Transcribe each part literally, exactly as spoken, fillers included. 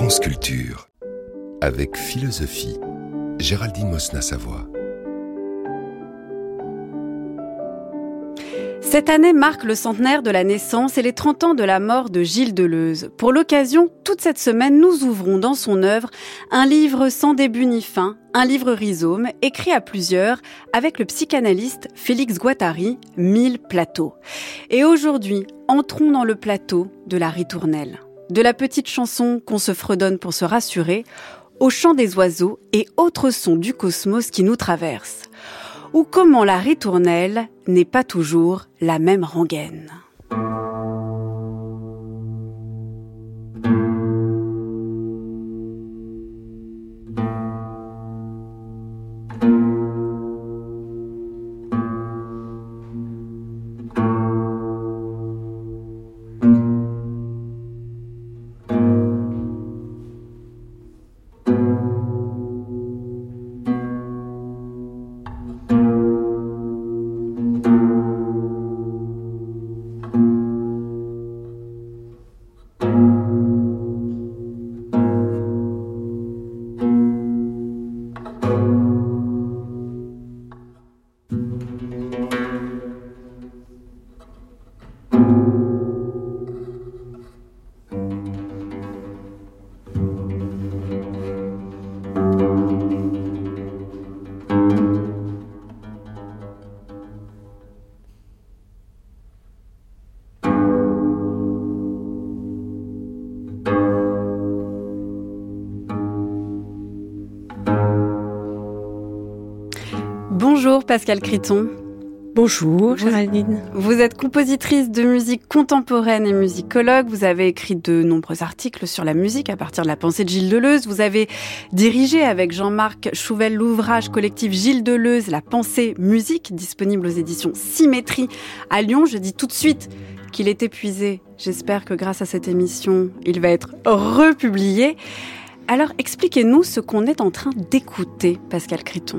France Culture, avec philosophie, Géraldine Mosna-Savoie. Cette année marque le centenaire de la naissance et les trente ans de la mort de Gilles Deleuze. Pour l'occasion, toute cette semaine, nous ouvrons dans son œuvre un livre sans début ni fin, un livre rhizome, écrit à plusieurs avec le psychanalyste Félix Guattari, Mille plateaux. Et aujourd'hui, entrons dans le plateau de la ritournelle. De la petite chanson qu'on se fredonne pour se rassurer, au chant des oiseaux et autres sons du cosmos qui nous traversent. Ou comment la ritournelle n'est pas toujours la même rengaine. Bonjour Pascale Criton. Bonjour Géraldine. Vous, vous êtes compositrice de musique contemporaine et musicologue. Vous avez écrit de nombreux articles sur la musique à partir de la pensée de Gilles Deleuze. Vous avez dirigé avec Jean-Marc Chouvel l'ouvrage collectif Gilles Deleuze, La pensée musique, disponible aux éditions Symétrie à Lyon. Je dis tout de suite qu'il est épuisé. J'espère que grâce à cette émission, il va être republié. Alors expliquez-nous ce qu'on est en train d'écouter, Pascale Criton.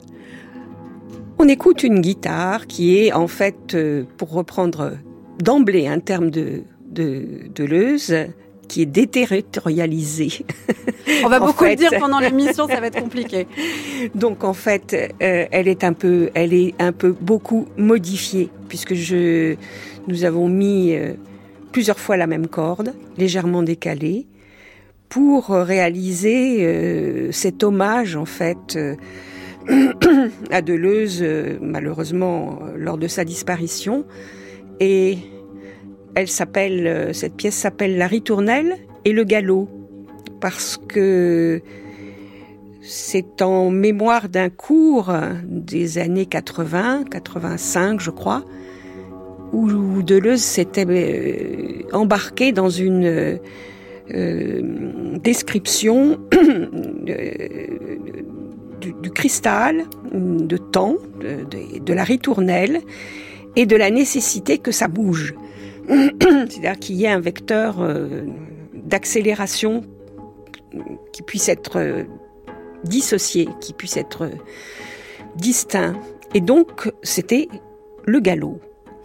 On écoute une guitare qui est en fait, euh, pour reprendre d'emblée un terme de, de, de Deleuze, qui est déterritorialisée. On va beaucoup fait, le dire pendant l'émission, ça va être compliqué. Donc en fait, euh, elle est un peu, elle est un peu beaucoup modifiée, puisque je, nous avons mis euh, plusieurs fois la même corde, légèrement décalée, pour réaliser euh, cet hommage en fait. Euh, à Deleuze, euh, malheureusement, euh, lors de sa disparition. Et elle s'appelle, euh, cette pièce s'appelle La ritournelle et le galop, parce que c'est en mémoire d'un cours des années quatre-vingts, quatre-vingt-cinq, je crois, où Deleuze s'était euh, embarqué dans une euh, euh, description euh, Du, du cristal, de temps, de, de, de la ritournelle et de la nécessité que ça bouge. C'est-à-dire qu'il y ait un vecteur euh, d'accélération qui puisse être euh, dissocié, qui puisse être euh, distinct. Et donc, c'était le galop.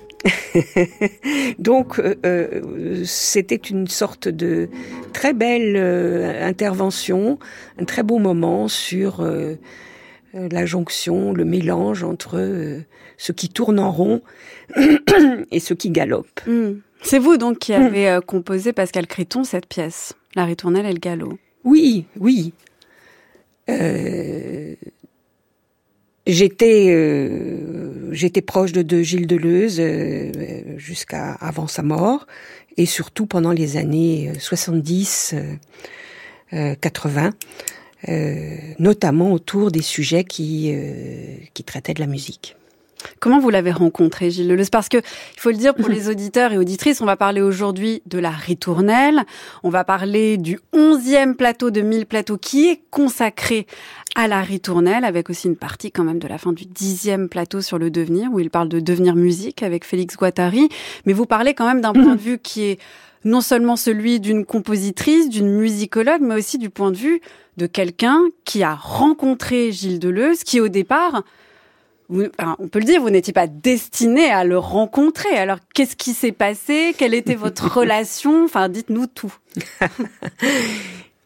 Donc, euh, euh, c'était une sorte de très belle euh, intervention, un très beau moment sur euh, la jonction, le mélange entre euh, ce qui tourne en rond et ce qui galope. Mmh. C'est vous donc qui avez euh, composé, Pascale Criton, cette pièce, La ritournelle et le galop. Oui, oui. Euh... J'étais, euh, j'étais proche de, de Gilles Deleuze euh, jusqu'à avant sa mort, et surtout pendant les années soixante-dix, euh, quatre-vingts, euh, notamment autour des sujets qui, euh, qui traitaient de la musique. Comment vous l'avez rencontré, Gilles Deleuze ? Parce que, il faut le dire pour les auditeurs et auditrices, on va parler aujourd'hui de la ritournelle, on va parler du onzième plateau de Mille plateaux qui est consacré à la ritournelle, avec aussi une partie quand même de la fin du dixième plateau sur le devenir, où il parle de devenir musique avec Félix Guattari. Mais vous parlez quand même d'un point de vue qui est non seulement celui d'une compositrice, d'une musicologue, mais aussi du point de vue de quelqu'un qui a rencontré Gilles Deleuze, qui au départ vous, enfin, on peut le dire, vous n'étiez pas destiné à le rencontrer. Alors, qu'est-ce qui s'est passé? Quelle était votre relation? Enfin, dites-nous tout.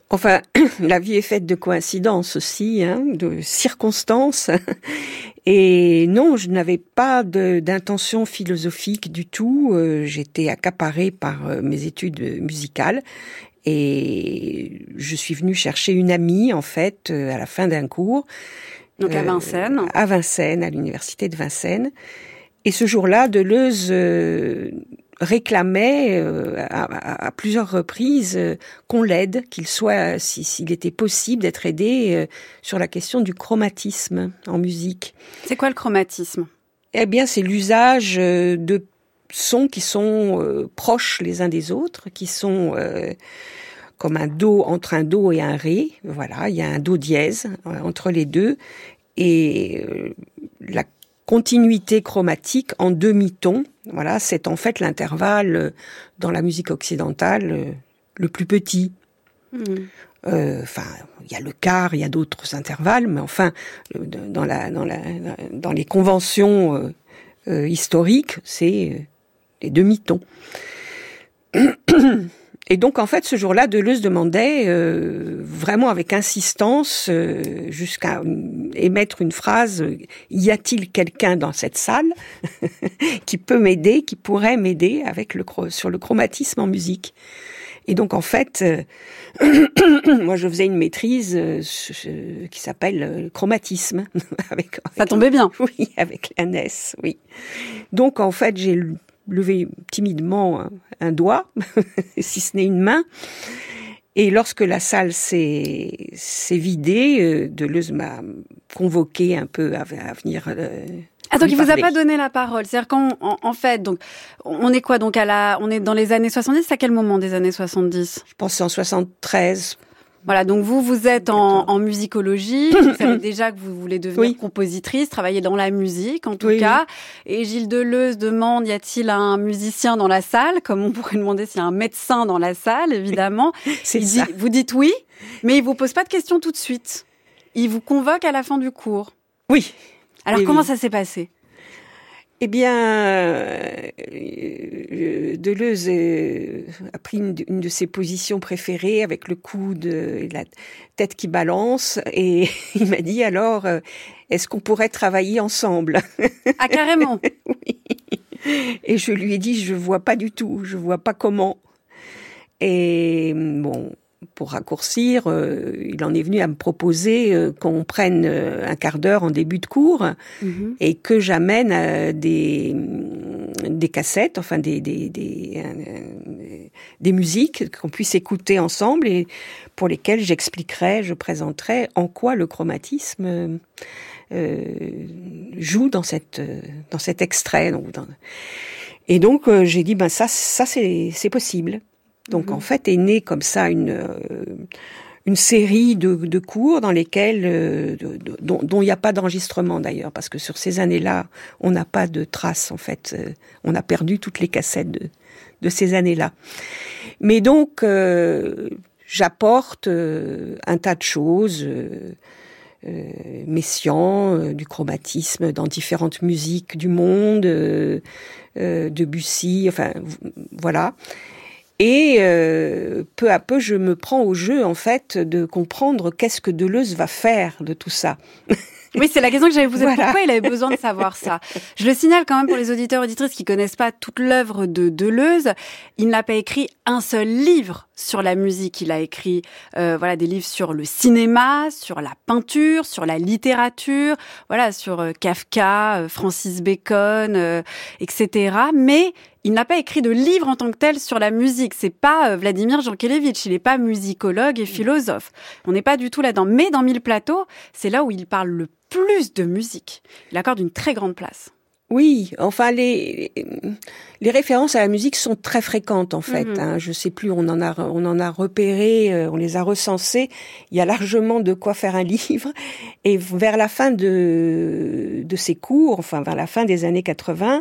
Enfin, la vie est faite de coïncidences aussi, hein, de circonstances. Et non, je n'avais pas de, d'intention philosophique du tout. Euh, j'étais accaparée par euh, mes études musicales. Et je suis venue chercher une amie, en fait, euh, à la fin d'un cours. Donc à Vincennes. Euh, à Vincennes, à l'université de Vincennes. Et ce jour-là, Deleuze euh, réclamait euh, à, à, à plusieurs reprises euh, qu'on l'aide, qu'il soit, si, s'il était possible d'être aidé euh, sur la question du chromatisme en musique. C'est quoi le chromatisme ? Eh bien, c'est l'usage euh, de sons qui sont euh, proches les uns des autres, qui sont euh, comme un do entre un do et un ré. Voilà, il y a un do dièse euh, entre les deux, et euh, la continuité chromatique en demi-ton. Voilà, c'est en fait l'intervalle euh, dans la musique occidentale euh, le plus petit. Mmh. Euh, enfin, il y a le quart, il y a d'autres intervalles, mais enfin, euh, dans la dans la dans les conventions euh, euh, historiques, c'est euh, les demi-tons. Et donc, en fait, ce jour-là, Deleuze demandait, euh, vraiment avec insistance, euh, jusqu'à émettre une phrase, euh, « Y a-t-il quelqu'un dans cette salle qui peut m'aider, qui pourrait m'aider avec le, sur le chromatisme en musique ?» Et donc, en fait, euh, moi, je faisais une maîtrise euh, qui s'appelle le chromatisme. avec, avec, Ça tombait bien. Oui, avec l'A N E S, oui. Donc, en fait, j'ai levé timidement un, un doigt, si ce n'est une main. Et lorsque la salle s'est, s'est vidée, euh, Deleuze m'a convoqué un peu à, à venir... Euh, Ah, donc il vous a pas donné la parole. C'est-à-dire qu'en en, en fait, donc on est quoi donc à la, on est dans les années soixante-dix. À quel moment des années soixante-dix ? Je pense en soixante-treize. Voilà, donc vous, vous êtes en, en musicologie, vous savez déjà que vous voulez devenir oui. compositrice, travailler dans la musique en tout oui, cas. Oui. Et Gilles Deleuze demande, y a-t-il un musicien dans la salle ? Comme on pourrait demander s'il y a un médecin dans la salle, évidemment. C'est il ça. Dit, vous dites oui, mais il vous pose pas de questions tout de suite. Il vous convoque à la fin du cours. Oui. Alors oui, comment oui. ça s'est passé ? Eh bien, euh, Deleuze euh, a pris une, une de ses positions préférées avec le coude et la tête qui balance, et il m'a dit alors, euh, est-ce qu'on pourrait travailler ensemble ? Ah, carrément. Oui. Et je lui ai dit, je vois pas du tout, je vois pas comment. Et bon, pour raccourcir, euh, il en est venu à me proposer euh, qu'on prenne euh, un quart d'heure en début de cours mmh. et que j'amène euh, des des cassettes, enfin des des des, euh, des musiques qu'on puisse écouter ensemble et pour lesquelles j'expliquerai, je présenterai en quoi le chromatisme euh, joue dans cette dans cet extrait. Donc, dans... Et donc euh, j'ai dit ben ça ça c'est c'est possible. Donc, mmh. en fait, est née comme ça une euh, une série de, de cours dans lesquels, euh, de, de, dont, dont il n'y a pas d'enregistrement d'ailleurs, parce que sur ces années-là, on n'a pas de traces, en fait. Euh, on a perdu toutes les cassettes de, de ces années-là. Mais donc, euh, j'apporte euh, un tas de choses, euh, euh, Messiaen, euh, du chromatisme dans différentes musiques du monde, euh, euh, Debussy, enfin, voilà. Et euh, peu à peu, je me prends au jeu, en fait, de comprendre qu'est-ce que Deleuze va faire de tout ça. Oui, c'est la question que j'avais posée. Voilà. Pourquoi il avait besoin de savoir ça ? Je le signale quand même pour les auditeurs et auditrices qui connaissent pas toute l'œuvre de Deleuze. Il n'a pas écrit un seul livre sur la musique. Il a écrit euh, voilà des livres sur le cinéma, sur la peinture, sur la littérature, voilà sur euh, Kafka, euh, Francis Bacon, euh, et cetera. Mais il n'a pas écrit de livre en tant que tel sur la musique. C'est pas euh, Vladimir Jankélévitch. Il n'est pas musicologue et philosophe. On n'est pas du tout là-dedans. Mais dans Mille plateaux, c'est là où il parle le plus de musique. Il accorde une très grande place. Oui, enfin les les références à la musique sont très fréquentes en fait. Mm-hmm. Hein. Je sais plus, on en a on en a repéré, euh, on les a recensées. Il y a largement de quoi faire un livre. Et vers la fin de de ces cours, enfin vers la fin des années quatre-vingts.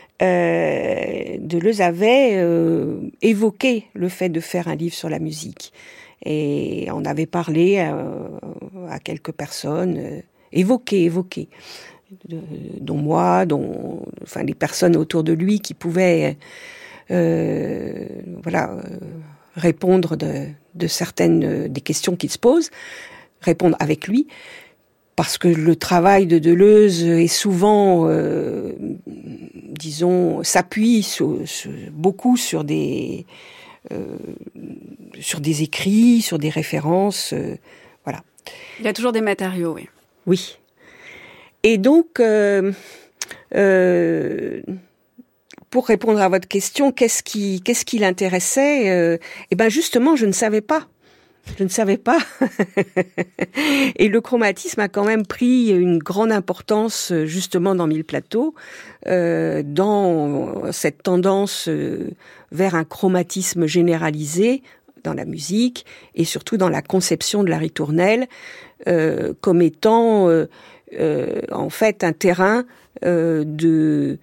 Euh, Deleuze avait euh, évoqué le fait de faire un livre sur la musique et on avait parlé euh, à quelques personnes, euh, évoqué, évoqué, de, dont moi, dont enfin les personnes autour de lui qui pouvaient, euh, voilà, euh, répondre de, de certaines des questions qu'il se pose, répondre avec lui, parce que le travail de Deleuze est souvent, euh, disons, s'appuie sur, sur, beaucoup sur des euh, sur des écrits, sur des références, euh, voilà. Il y a toujours des matériaux, oui. Oui. Et donc, euh, euh, pour répondre à votre question, qu'est-ce qui, qu'est-ce qui l'intéressait ? euh, Eh ben, justement, je ne savais pas. Je ne savais pas. Et le chromatisme a quand même pris une grande importance, justement, dans Mille Plateaux, euh, dans cette tendance euh, vers un chromatisme généralisé dans la musique et surtout dans la conception de la ritournelle euh, comme étant euh, euh, en fait un terrain euh, de,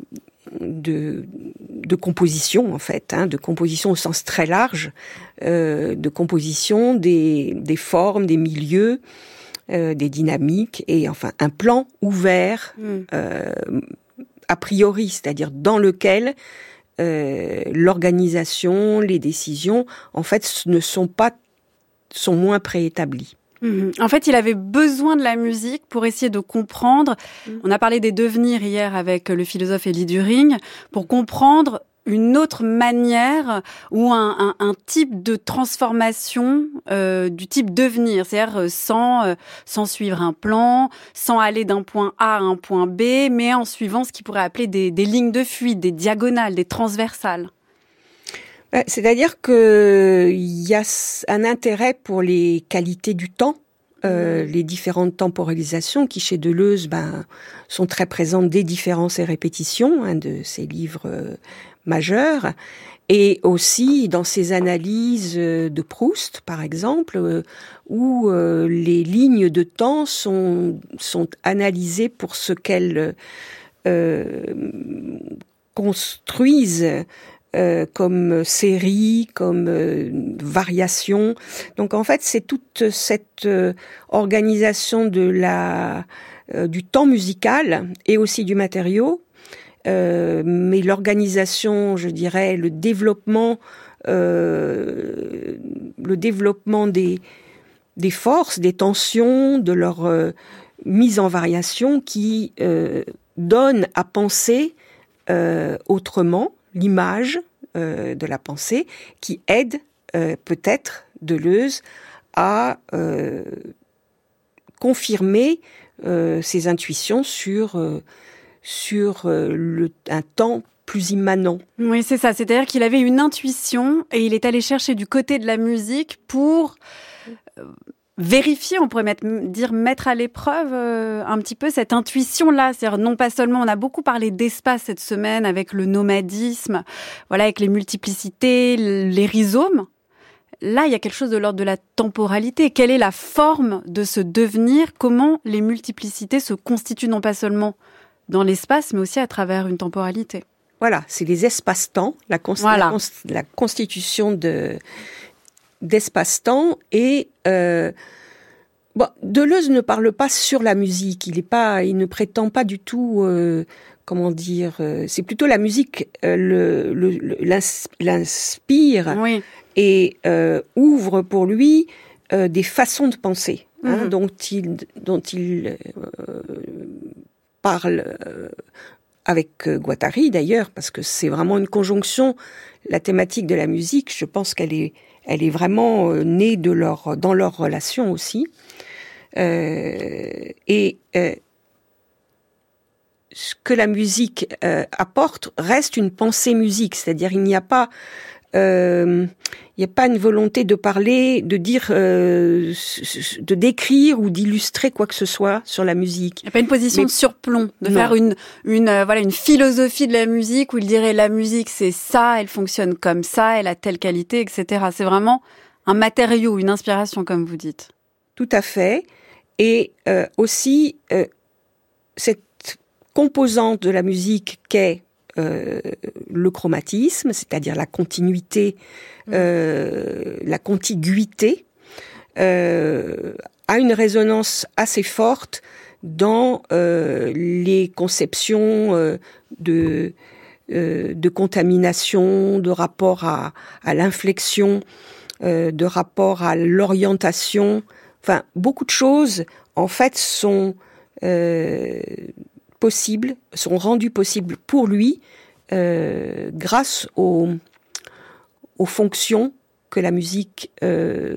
de de composition en fait, hein, de composition au sens très large, euh, de composition des des formes, des milieux, euh, des dynamiques et enfin un plan ouvert mmh. euh, a priori, c'est-à-dire dans lequel Euh, l'organisation, les décisions, en fait, ne sont pas, sont moins préétablies. Mmh. En fait, il avait besoin de la musique pour essayer de comprendre. Mmh. On a parlé des devenirs hier avec le philosophe Élie Düring, pour comprendre une autre manière ou un, un, un type de transformation euh, du type devenir, c'est-à-dire sans, euh, sans suivre un plan, sans aller d'un point A à un point B, mais en suivant ce qu'il pourrait appeler des, des lignes de fuite, des diagonales, des transversales. C'est-à-dire que il y a un intérêt pour les qualités du temps, euh, mmh. les différentes temporalisations qui, chez Deleuze, ben, sont très présentes dès Différence et répétition, un de ses livres euh, majeurs, et aussi dans ses analyses de Proust, par exemple, euh, où euh, les lignes de temps sont, sont analysées pour ce qu'elles euh, construisent Euh, comme série, comme euh, variation. Donc en fait, c'est toute cette euh, organisation de la euh, du temps musical et aussi du matériau, euh, mais l'organisation, je dirais, le développement, euh, le développement des des forces, des tensions, de leur euh, mise en variation qui euh, donne à penser euh, autrement. L'image euh, de la pensée qui aide euh, peut-être Deleuze à euh, confirmer euh, ses intuitions sur euh, sur euh, le, un temps plus immanent. Oui, c'est ça. C'est-à-dire qu'il avait une intuition et il est allé chercher du côté de la musique pour euh, vérifier, on pourrait mettre, dire mettre à l'épreuve euh, un petit peu cette intuition-là. C'est-à-dire non pas seulement, on a beaucoup parlé d'espace cette semaine avec le nomadisme, voilà, avec les multiplicités, les rhizomes. Là, il y a quelque chose de l'ordre de la temporalité. Quelle est la forme de ce devenir ? Comment les multiplicités se constituent non pas seulement dans l'espace, mais aussi à travers une temporalité. Voilà, c'est les espaces-temps, la, cons- voilà. la, cons- la constitution de... d'espace-temps et euh, bon, Deleuze ne parle pas sur la musique, il est pas, il ne prétend pas du tout, euh, comment dire, euh, c'est plutôt la musique euh, le, le, le l'ins, l'inspire oui. et euh, ouvre pour lui euh, des façons de penser, mmh. hein, dont il dont il euh, parle euh, avec Guattari d'ailleurs, parce que c'est vraiment une conjonction. La thématique de la musique, je pense qu'elle est Elle est vraiment euh, née de leur, dans leur relation aussi. Euh, et euh, ce que la musique euh, apporte reste une pensée musique, c'est-à-dire il n'y a pas, euh, il n'y a pas une volonté de parler, de dire, euh, de décrire ou d'illustrer quoi que ce soit sur la musique. Il n'y a pas une position Mais, de surplomb, de non. faire une, une, euh, voilà, une philosophie de la musique où il dirait la musique c'est ça, elle fonctionne comme ça, elle a telle qualité, et cetera. C'est vraiment un matériau, une inspiration, comme vous dites. Tout à fait. Et euh, aussi euh, cette composante de la musique qu'est Euh, le chromatisme, c'est-à-dire la continuité, euh, la contiguïté, euh, a une résonance assez forte dans euh, les conceptions euh, de euh, de contamination, de rapport à, à l'inflexion, euh, de rapport à l'orientation. Enfin, beaucoup de choses, en fait, sont euh, possibles, sont rendues possibles pour lui euh, grâce aux, aux fonctions que la musique, euh,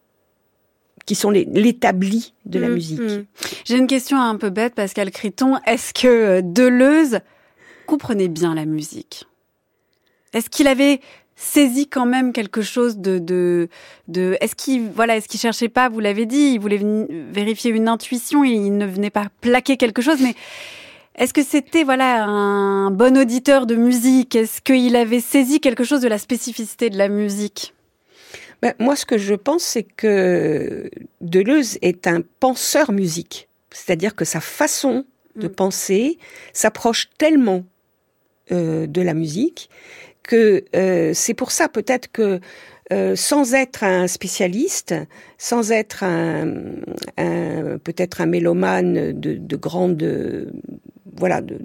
qui sont les, l'établi de la mmh, musique. Mmh. J'ai une question un peu bête, Pascal Criton. Est-ce que Deleuze comprenait bien la musique ? Est-ce qu'il avait saisi quand même quelque chose de, de, de, est-ce qu'il, voilà, est-ce qu'il cherchait pas, vous l'avez dit, il voulait vérifier une intuition, il ne venait pas plaquer quelque chose, mais est-ce que c'était, voilà, un bon auditeur de musique ? Est-ce qu'il avait saisi quelque chose de la spécificité de la musique ? Ben, moi, ce que je pense, c'est que Deleuze est un penseur musique. C'est-à-dire que sa façon de mmh. penser s'approche tellement euh, de la musique que euh, c'est pour ça peut-être que euh, sans être un spécialiste, sans être un, un peut-être un mélomane de, de grande voilà de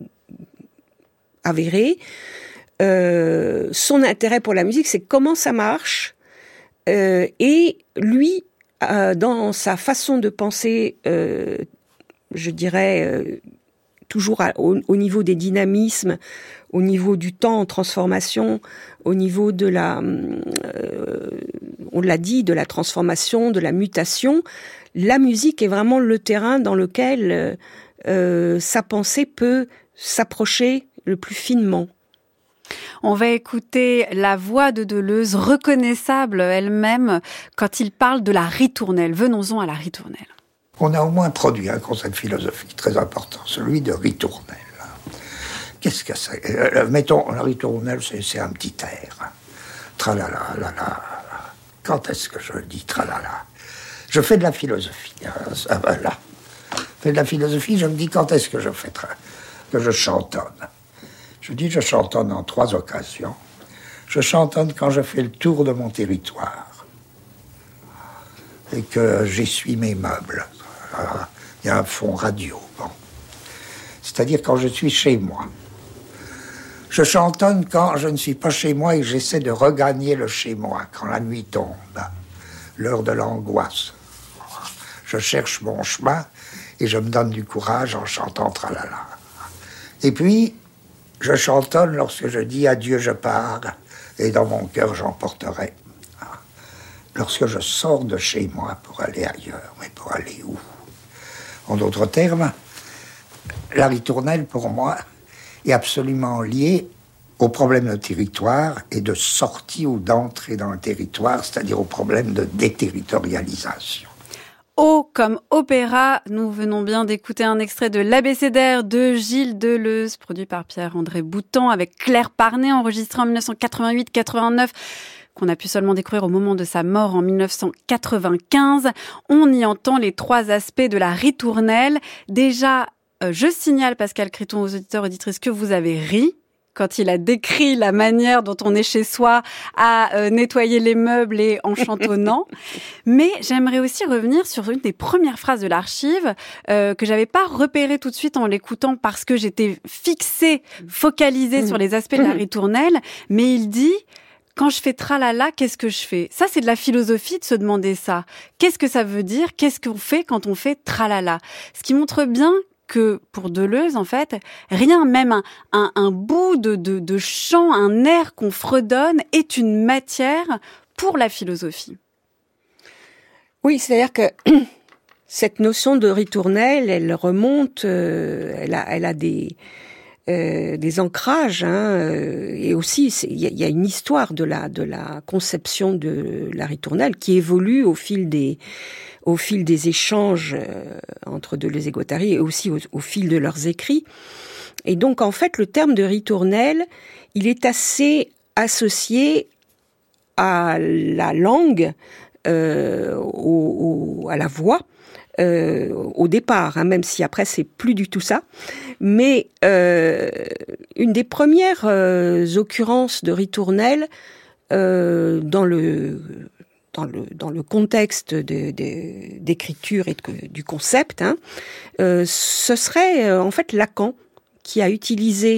avéré, euh, son intérêt pour la musique, c'est comment ça marche, euh, et lui euh, dans sa façon de penser, euh, je dirais euh, toujours à, au, au niveau des dynamismes, au niveau du temps en transformation, au niveau de la, euh, on l'a dit, de la transformation, de la mutation, la musique est vraiment le terrain dans lequel euh, sa pensée peut s'approcher le plus finement. On va écouter la voix de Deleuze, reconnaissable elle-même, quand il parle de la ritournelle. Venons-en à la ritournelle. On a au moins produit un concept philosophique très important, celui de ritournelle. Qu'est-ce que c'est ? euh, Mettons, la ritournelle, c'est, c'est un petit air. Tralala, la la. Quand est-ce que je le dis, tralala ? Je fais de la philosophie. Hein, ça, voilà. Je fais de la philosophie, je me dis quand est-ce que je fais tra... que je chantonne. Je dis je chantonne en trois occasions. Je chantonne quand je fais le tour de mon territoire et que j'essuie mes meubles. Il y a un fond radio. Bon. C'est-à-dire quand je suis chez moi. Je chantonne quand je ne suis pas chez moi et que j'essaie de regagner le chez-moi, quand la nuit tombe, l'heure de l'angoisse. Je cherche mon chemin et je me donne du courage en chantant tralala. Et puis, je chantonne lorsque je dis adieu, je pars, et dans mon cœur j'emporterai. Lorsque je sors de chez moi pour aller ailleurs, mais pour aller où ? En d'autres termes, la ritournelle, pour moi, est absolument liée au problème de territoire et de sortie ou d'entrée dans le territoire, c'est-à-dire au problème de déterritorialisation. O comme opéra, nous venons bien d'écouter un extrait de l'Abécédaire de Gilles Deleuze, produit par Pierre-André Boutan, avec Claire Parnet, enregistré en dix-neuf cent quatre-vingt-huit quatre-vingt-neuf, qu'on a pu seulement découvrir au moment de sa mort en dix-neuf cent quatre-vingt-quinze. On y entend les trois aspects de la ritournelle. Déjà, euh, je signale, Pascal Criton, aux auditeurs et auditrices, que vous avez ri quand il a décrit la manière dont on est chez soi à euh, nettoyer les meubles et en chantonnant. Mais j'aimerais aussi revenir sur une des premières phrases de l'archive euh, que j'avais pas repérée tout de suite en l'écoutant parce que j'étais fixée, focalisée mmh. sur les aspects de la ritournelle. Mais il dit... Quand je fais tralala, qu'est-ce que je fais ? Ça, c'est de la philosophie de se demander ça. Qu'est-ce que ça veut dire ? Qu'est-ce qu'on fait quand on fait tralala ? Ce qui montre bien que, pour Deleuze, en fait, rien, même un, un, un bout de, de, de chant, un air qu'on fredonne, est une matière pour la philosophie. Oui, c'est-à-dire que cette notion de ritournelle, elle remonte, euh, elle a, elle a des... Euh, des ancrages, hein, euh, et aussi il y, y a une histoire de la de la conception de la ritournelle qui évolue au fil des au fil des échanges euh, entre Deleuze et Guattari et aussi au, au fil de leurs écrits. Et donc en fait le terme de ritournelle, il est assez associé à la langue, euh, au, au, à la voix. Euh, au départ, hein, même si après c'est plus du tout ça. Mais euh, une des premières euh, occurrences de ritournelle euh, dans le dans le dans le contexte de, de, d'écriture et de, du concept, hein, euh, ce serait euh, en fait Lacan qui a utilisé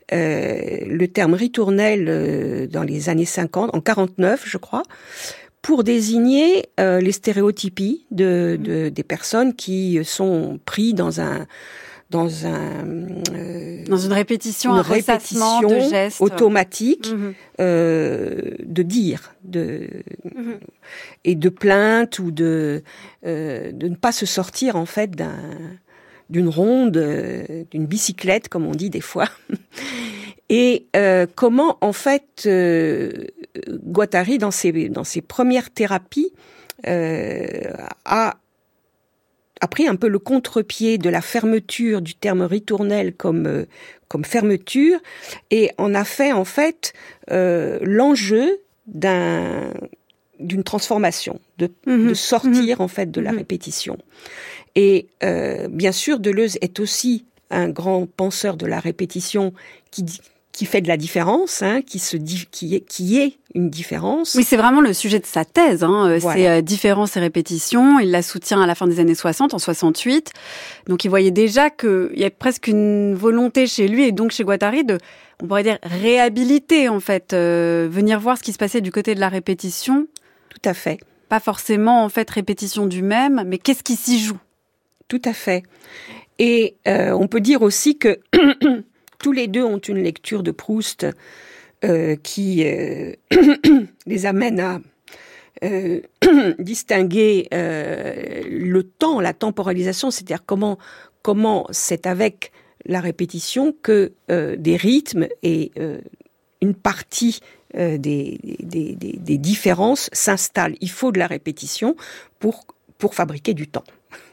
euh, le terme ritournelle euh, dans les années cinquante, en quarante-neuf, je crois, pour désigner euh, les stéréotypies de, de des personnes qui sont pris dans un dans un euh, dans une répétition, une un ressassement de gestes automatique mmh. euh, de dire, de mmh. et de plainte ou de euh, de ne pas se sortir en fait d'un d'une ronde, euh, d'une bicyclette comme on dit des fois. Et euh, comment en fait euh, Guattari dans ses dans ses premières thérapies euh, a a pris un peu le contre-pied de la fermeture du terme ritournelle comme euh, comme fermeture et en a fait en fait euh, l'enjeu d'un d'une transformation, de, mmh. de sortir mmh. en fait de la mmh. répétition. Et euh, bien sûr, Deleuze est aussi un grand penseur de la répétition qui qui fait de la différence, hein, qui se dit, qui est, qui est une différence. Oui, c'est vraiment le sujet de sa thèse, hein. Voilà. C'est euh, différence et répétition. Il la soutient à la fin des années soixante, en soixante-huit. Donc, il voyait déjà qu'il y a presque une volonté chez lui et donc chez Guattari de, on pourrait dire, réhabiliter, en fait, euh, venir voir ce qui se passait du côté de la répétition. Tout à fait. Pas forcément, en fait, répétition du même, mais qu'est-ce qui s'y joue? Tout à fait. Et euh, on peut dire aussi que tous les deux ont une lecture de Proust euh, qui euh, les amène à euh, distinguer euh, le temps, la temporalisation, c'est-à-dire comment comment c'est avec la répétition que euh, des rythmes et euh, une partie euh, des, des, des, des différences s'installent. Il faut de la répétition pour pour fabriquer du temps.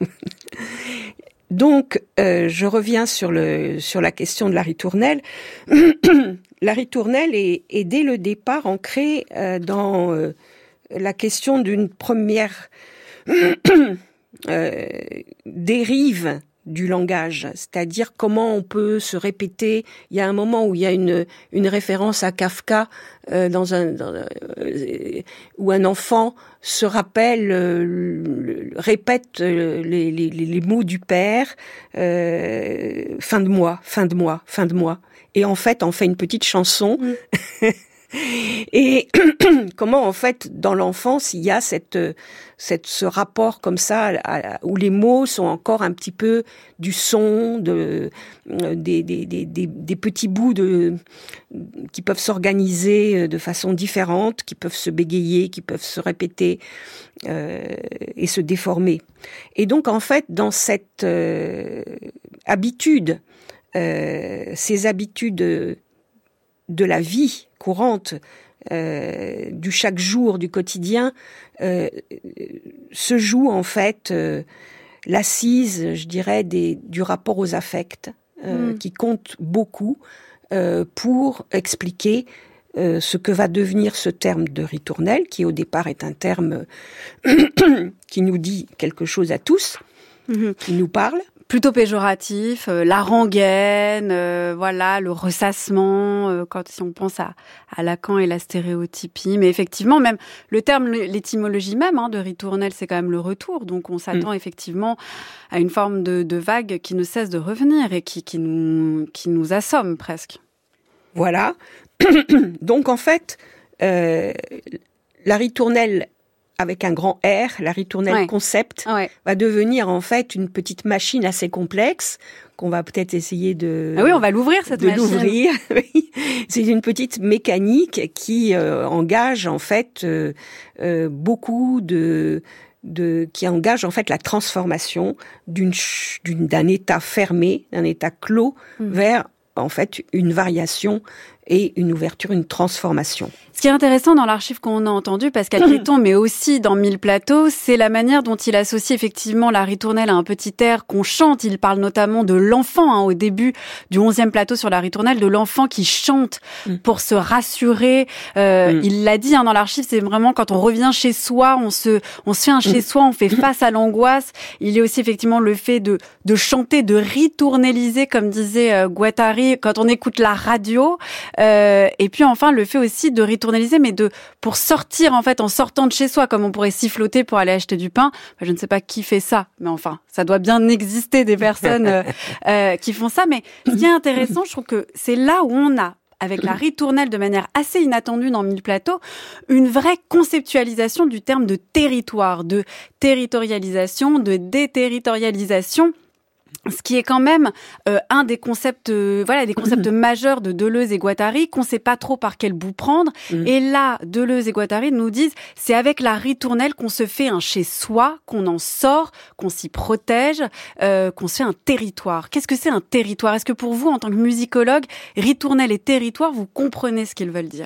Donc, euh, je reviens sur le sur la question de la ritournelle. La ritournelle est, est dès le départ ancrée euh, dans euh, la question d'une première euh, dérive du langage, c'est-à-dire comment on peut se répéter. Il y a un moment où il y a une une référence à Kafka euh, dans un dans, euh, où un enfant se rappelle, euh, répète euh, les, les les mots du père, euh, fin de mois, fin de mois, fin de mois, et en fait on fait une petite chanson. Mm. Et comment en fait dans l'enfance il y a cette cette ce rapport comme ça à, à, où les mots sont encore un petit peu du son, de des des des des, des petits bouts de qui peuvent s'organiser de façon différente, qui peuvent se bégayer, qui peuvent se répéter euh, et se déformer. Et donc en fait dans cette euh, habitude, euh, ces habitudes de la vie courante, euh, du chaque jour, du quotidien, euh, se joue en fait euh, l'assise, je dirais, des, du rapport aux affects, euh, mmh. qui compte beaucoup euh, pour expliquer euh, ce que va devenir ce terme de ritournelle, qui au départ est un terme qui nous dit quelque chose à tous, mmh. qui nous parle. Plutôt péjoratif, euh, la rengaine, euh, voilà, le ressassement, euh, quand si on pense à, à Lacan et la stéréotypie. Mais effectivement, même le terme, l'étymologie même hein, de ritournelle, c'est quand même le retour. Donc on s'attend mmh. effectivement à une forme de, de vague qui ne cesse de revenir et qui, qui, nous, qui nous assomme presque. Voilà. Donc en fait, euh, la ritournelle avec un grand R, la ritournelle ouais. concept, ouais. va devenir en fait une petite machine assez complexe qu'on va peut-être essayer de... Ah oui, on va l'ouvrir cette de machine. l'ouvrir. C'est une petite mécanique qui euh, engage en fait euh, euh, beaucoup de... De, qui engage en fait la transformation d'une, d'une, d'un état fermé, d'un état clos, mmh. vers en fait une variation et une ouverture, une transformation. Ce qui est intéressant dans l'archive qu'on a entendu, Pascal Créton, mais aussi dans Mille plateaux, c'est la manière dont il associe effectivement la ritournelle à un petit air qu'on chante. Il parle notamment de l'enfant, hein, au début du onzième plateau sur la ritournelle, de l'enfant qui chante mm. pour se rassurer. Euh, mm. Il l'a dit hein, dans l'archive, c'est vraiment quand on revient chez soi, on se, on se fait un chez soi, on fait face à l'angoisse. Il y a aussi effectivement le fait de, de chanter, de ritournelliser, comme disait euh, Guattari, quand on écoute la radio. Euh, et puis enfin, le fait aussi de ritournaliser, mais de pour sortir en fait, en sortant de chez soi, comme on pourrait siffloter pour aller acheter du pain. Enfin, je ne sais pas qui fait ça, mais enfin, ça doit bien exister des personnes euh, euh, qui font ça. Mais ce qui est intéressant, je trouve que c'est là où on a, avec la ritournelle de manière assez inattendue dans Mille Plateaux, une vraie conceptualisation du terme de territoire, de territorialisation, de déterritorialisation. Ce qui est quand même euh, un des concepts, euh, voilà, des concepts majeurs de Deleuze et Guattari qu'on ne sait pas trop par quel bout prendre. Mmh. Et là, Deleuze et Guattari nous disent, c'est avec la ritournelle qu'on se fait un chez soi, qu'on en sort, qu'on s'y protège, euh, qu'on se fait un territoire. Qu'est-ce que c'est un territoire ? Est-ce que pour vous, en tant que musicologue, ritournelle et territoire, vous comprenez ce qu'ils veulent dire ?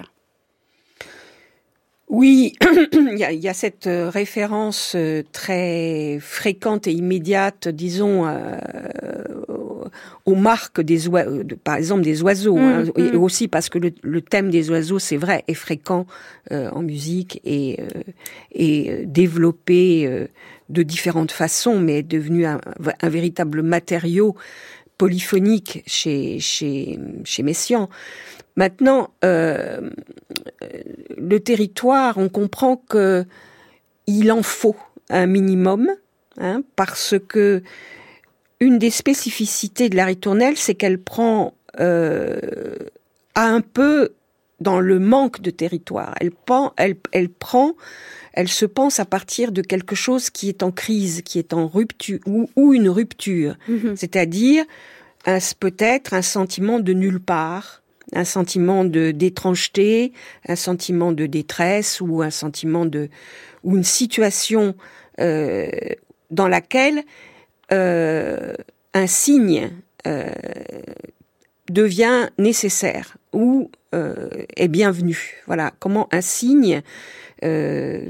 Oui, il y a, il y a cette référence très fréquente et immédiate, disons, euh, aux marques des oiseaux, par exemple des oiseaux, mmh, hein, mmh. et aussi parce que le, le thème des oiseaux, c'est vrai, est fréquent euh, en musique et, euh, et développé euh, de différentes façons, mais est devenu un, un véritable matériau polyphonique chez chez chez Messiaen. Maintenant, euh, le territoire, on comprend que il en faut un minimum, hein, parce que une des spécificités de la ritournelle, c'est qu'elle prend euh, à un peu dans le manque de territoire. Elle prend, elle, elle prend, elle se pense à partir de quelque chose qui est en crise, qui est en rupture ou, ou une rupture, mmh. c'est-à-dire un, peut-être un sentiment de nulle part. Un sentiment de d'étrangeté, un sentiment de détresse ou un sentiment de ou une situation euh, dans laquelle euh, un signe euh, devient nécessaire ou euh, est bienvenu. Voilà comment un signe euh,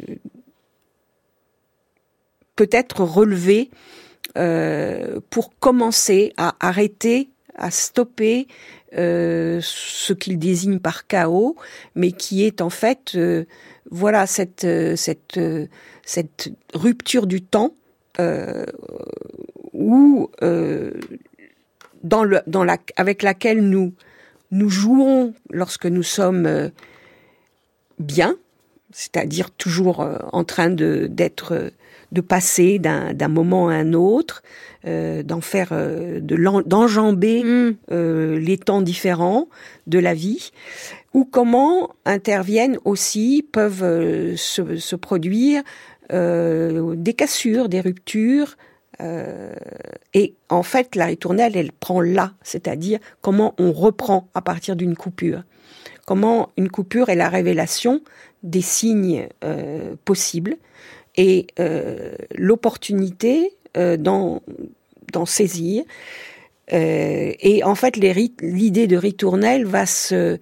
peut être relevé euh, pour commencer à arrêter, à stopper Euh, ce qu'il désigne par chaos, mais qui est en fait, euh, voilà, cette euh, cette euh, cette rupture du temps euh, où euh, dans le dans la avec laquelle nous nous jouons lorsque nous sommes euh, bien, c'est-à-dire toujours euh, en train de d'être euh, de passer d'un d'un moment à un autre, euh, d'en faire, euh, de l'en, d'enjamber mmh. euh, les temps différents de la vie, ou comment interviennent aussi, peuvent euh, se, se produire euh, des cassures, des ruptures, euh, et en fait la ritournelle, elle prend là, c'est-à-dire comment on reprend à partir d'une coupure, comment une coupure est la révélation des signes euh, possibles, et euh, l'opportunité euh, d'en, d'en saisir. Euh, et en fait, les rit- l'idée de ritournelle va se,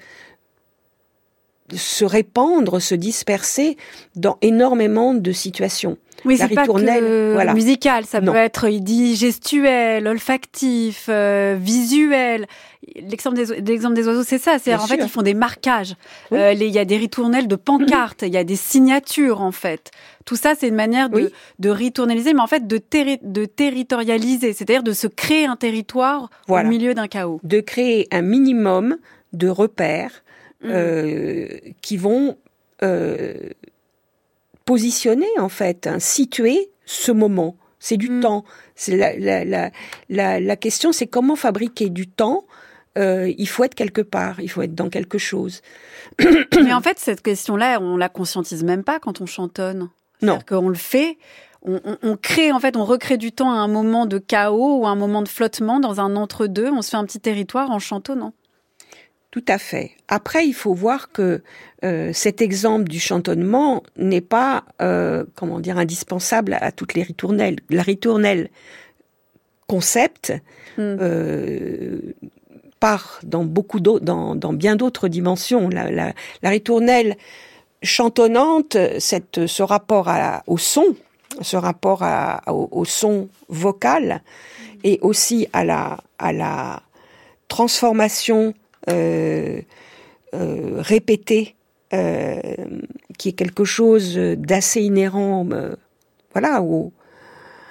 se répandre, se disperser dans énormément de situations. Oui, la c'est ritournelle, pas que voilà. musical, ça non. peut être, il dit, gestuel, olfactif, euh, visuel. L'exemple des, l'exemple des oiseaux, c'est ça. C'est en fait, ils font des marquages. Il oui. euh, y a des ritournelles de pancartes, il y a des signatures, en fait. Tout ça, c'est une manière de, oui. de ritournaliser, mais en fait, de, terri- de territorialiser. C'est-à-dire de se créer un territoire voilà. au milieu d'un chaos. De créer un minimum de repères mmh. euh, qui vont euh, positionner, en fait, hein, situer ce moment. C'est du mmh. temps. C'est la, la, la, la, la question, c'est comment fabriquer du temps. Euh, il faut être quelque part, il faut être dans quelque chose. Mais en fait, cette question-là, on la conscientise même pas quand on chantonne. Non. C'est-à-dire qu'on le fait, on, on, on crée, en fait, on recrée du temps à un moment de chaos ou à un moment de flottement dans un entre-deux. On se fait un petit territoire en chantonnant. Tout à fait. Après, il faut voir que euh, cet exemple du chantonnement n'est pas, euh, comment dire, indispensable à toutes les ritournelles. La ritournelle concept mm. euh, part dans beaucoup d'autres, dans, dans bien d'autres dimensions. La, la, la ritournelle chantonnante, cette, ce rapport à, au son, ce rapport à, au, au son vocal, et aussi à la, à la transformation euh, euh, répétée, euh, qui est quelque chose d'assez inhérent, euh, voilà, au,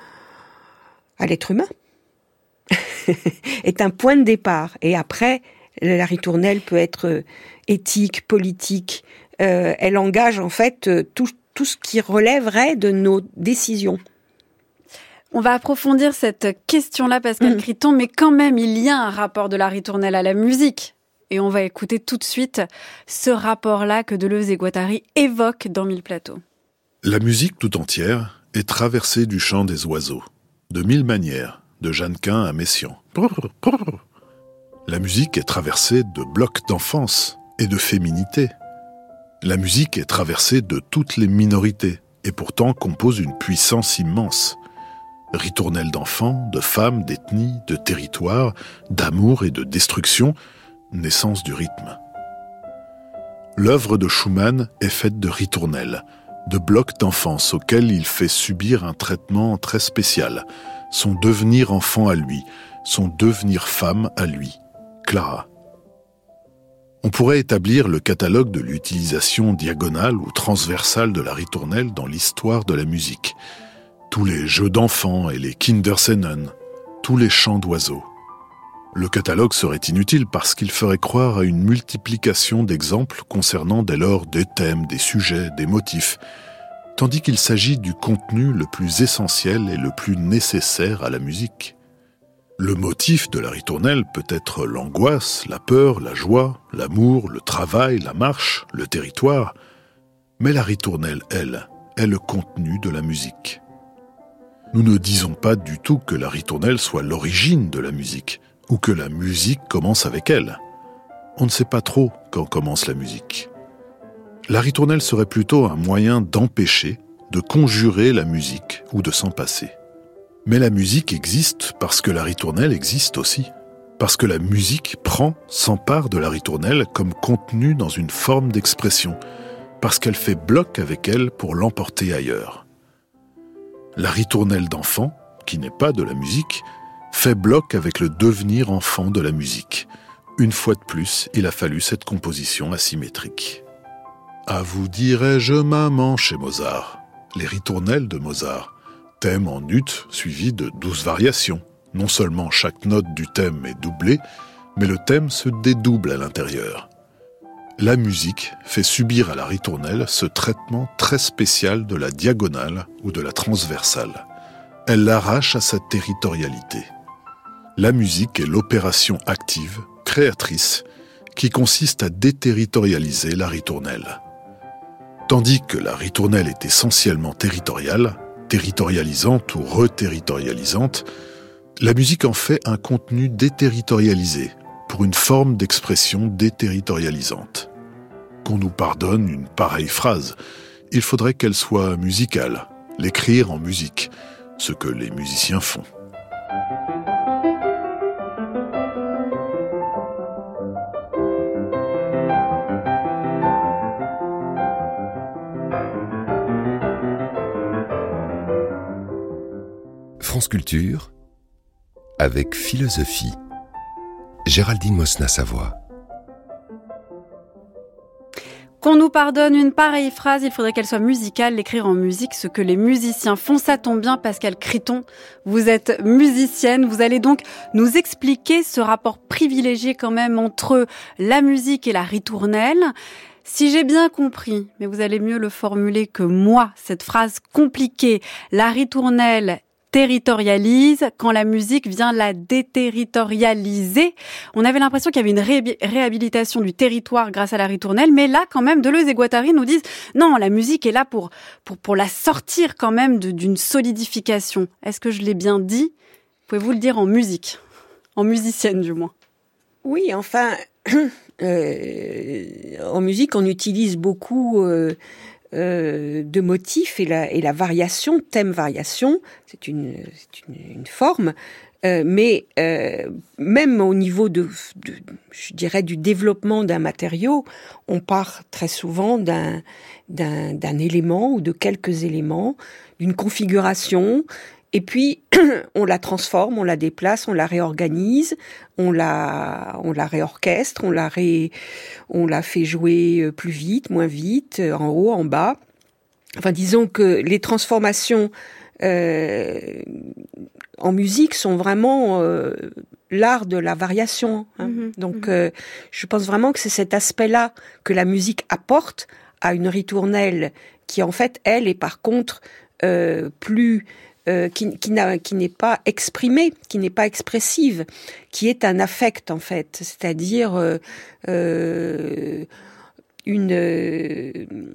à l'être humain, est un point de départ. Et après, La ritournelle peut être éthique, politique. Euh, elle engage en fait tout, tout ce qui relèverait de nos décisions. On va approfondir cette question-là, Pascale mmh. Criton, mais quand même, il y a un rapport de la ritournelle à la musique. Et on va écouter tout de suite ce rapport-là que Deleuze et Guattari évoquent dans Mille Plateaux. La musique tout entière est traversée du chant des oiseaux, de mille manières, de Jeannequin à Messiaen. La musique est traversée de blocs d'enfance et de féminité. La musique est traversée de toutes les minorités, et pourtant compose une puissance immense. Ritournelle d'enfants, de femmes, d'ethnies, de territoires, d'amour et de destruction, naissance du rythme. L'œuvre de Schumann est faite de ritournelles, de blocs d'enfance auxquels il fait subir un traitement très spécial, son devenir enfant à lui, son devenir femme à lui, Clara. On pourrait établir le catalogue de l'utilisation diagonale ou transversale de la ritournelle dans l'histoire de la musique. Tous les jeux d'enfants et les Kinderscenen, tous les chants d'oiseaux. Le catalogue serait inutile parce qu'il ferait croire à une multiplication d'exemples concernant dès lors des thèmes, des sujets, des motifs, tandis qu'il s'agit du contenu le plus essentiel et le plus nécessaire à la musique. Le motif de la ritournelle peut être l'angoisse, la peur, la joie, l'amour, le travail, la marche, le territoire, mais la ritournelle, elle, est le contenu de la musique. Nous ne disons pas du tout que la ritournelle soit l'origine de la musique, ou que la musique commence avec elle. On ne sait pas trop quand commence la musique. La ritournelle serait plutôt un moyen d'empêcher, de conjurer la musique ou de s'en passer. Mais la musique existe parce que la ritournelle existe aussi. Parce que la musique prend, s'empare de la ritournelle comme contenu dans une forme d'expression, parce qu'elle fait bloc avec elle pour l'emporter ailleurs. La ritournelle d'enfant, qui n'est pas de la musique, fait bloc avec le devenir enfant de la musique. Une fois de plus, il a fallu cette composition asymétrique. À vous dirai-je maman chez Mozart, les ritournelles de Mozart, thème en ut suivi de douze variations. Non seulement chaque note du thème est doublée, mais le thème se dédouble à l'intérieur. La musique fait subir à la ritournelle ce traitement très spécial de la diagonale ou de la transversale. Elle l'arrache à sa territorialité. La musique est l'opération active, créatrice, qui consiste à déterritorialiser la ritournelle. Tandis que la ritournelle est essentiellement territoriale, territorialisante ou reterritorialisante, la musique en fait un contenu déterritorialisé, pour une forme d'expression déterritorialisante. Qu'on nous pardonne une pareille phrase, il faudrait qu'elle soit musicale, l'écrire en musique, ce que les musiciens font. France Culture, avec philosophie. Géraldine Mosna-Savoie. Qu'on nous pardonne une pareille phrase, il faudrait qu'elle soit musicale, l'écrire en musique, ce que les musiciens font. Ça tombe bien, Pascale Criton, vous êtes musicienne, vous allez donc nous expliquer ce rapport privilégié quand même entre la musique et la ritournelle. Si j'ai bien compris, mais vous allez mieux le formuler que moi, cette phrase compliquée, la ritournelle territorialise quand la musique vient la déterritorialiser. On avait l'impression qu'il y avait une ré- réhabilitation du territoire grâce à la ritournelle, mais là, quand même, Deleuze et Guattari nous disent non, la musique est là pour pour pour la sortir quand même de, d'une solidification. Est-ce que je l'ai bien dit ? Pouvez-vous le dire en musique, en musicienne du moins ? Oui, enfin, euh, en musique, on utilise beaucoup. Euh, Euh, de motifs et la, et la variation, thème-variation, c'est une, c'est une, une forme, euh, mais euh, même au niveau de, de, je dirais, du développement d'un matériau, on part très souvent d'un, d'un, d'un élément ou de quelques éléments, d'une configuration, et puis on la transforme, on la déplace, on la réorganise, on la, on la réorchestre, on la ré, on la fait jouer plus vite, moins vite, en haut, en bas. Enfin, disons que les transformations euh, en musique sont vraiment euh, l'art de la variation. Hein. Mmh, Donc, mmh. Euh, je pense vraiment que c'est cet aspect-là que la musique apporte à une ritournelle qui, en fait, elle, est par contre euh, plus... Euh, qui, qui, n'a, qui n'est pas exprimée, qui n'est pas expressive, qui est un affect, en fait. C'est-à-dire euh, euh, une... Euh,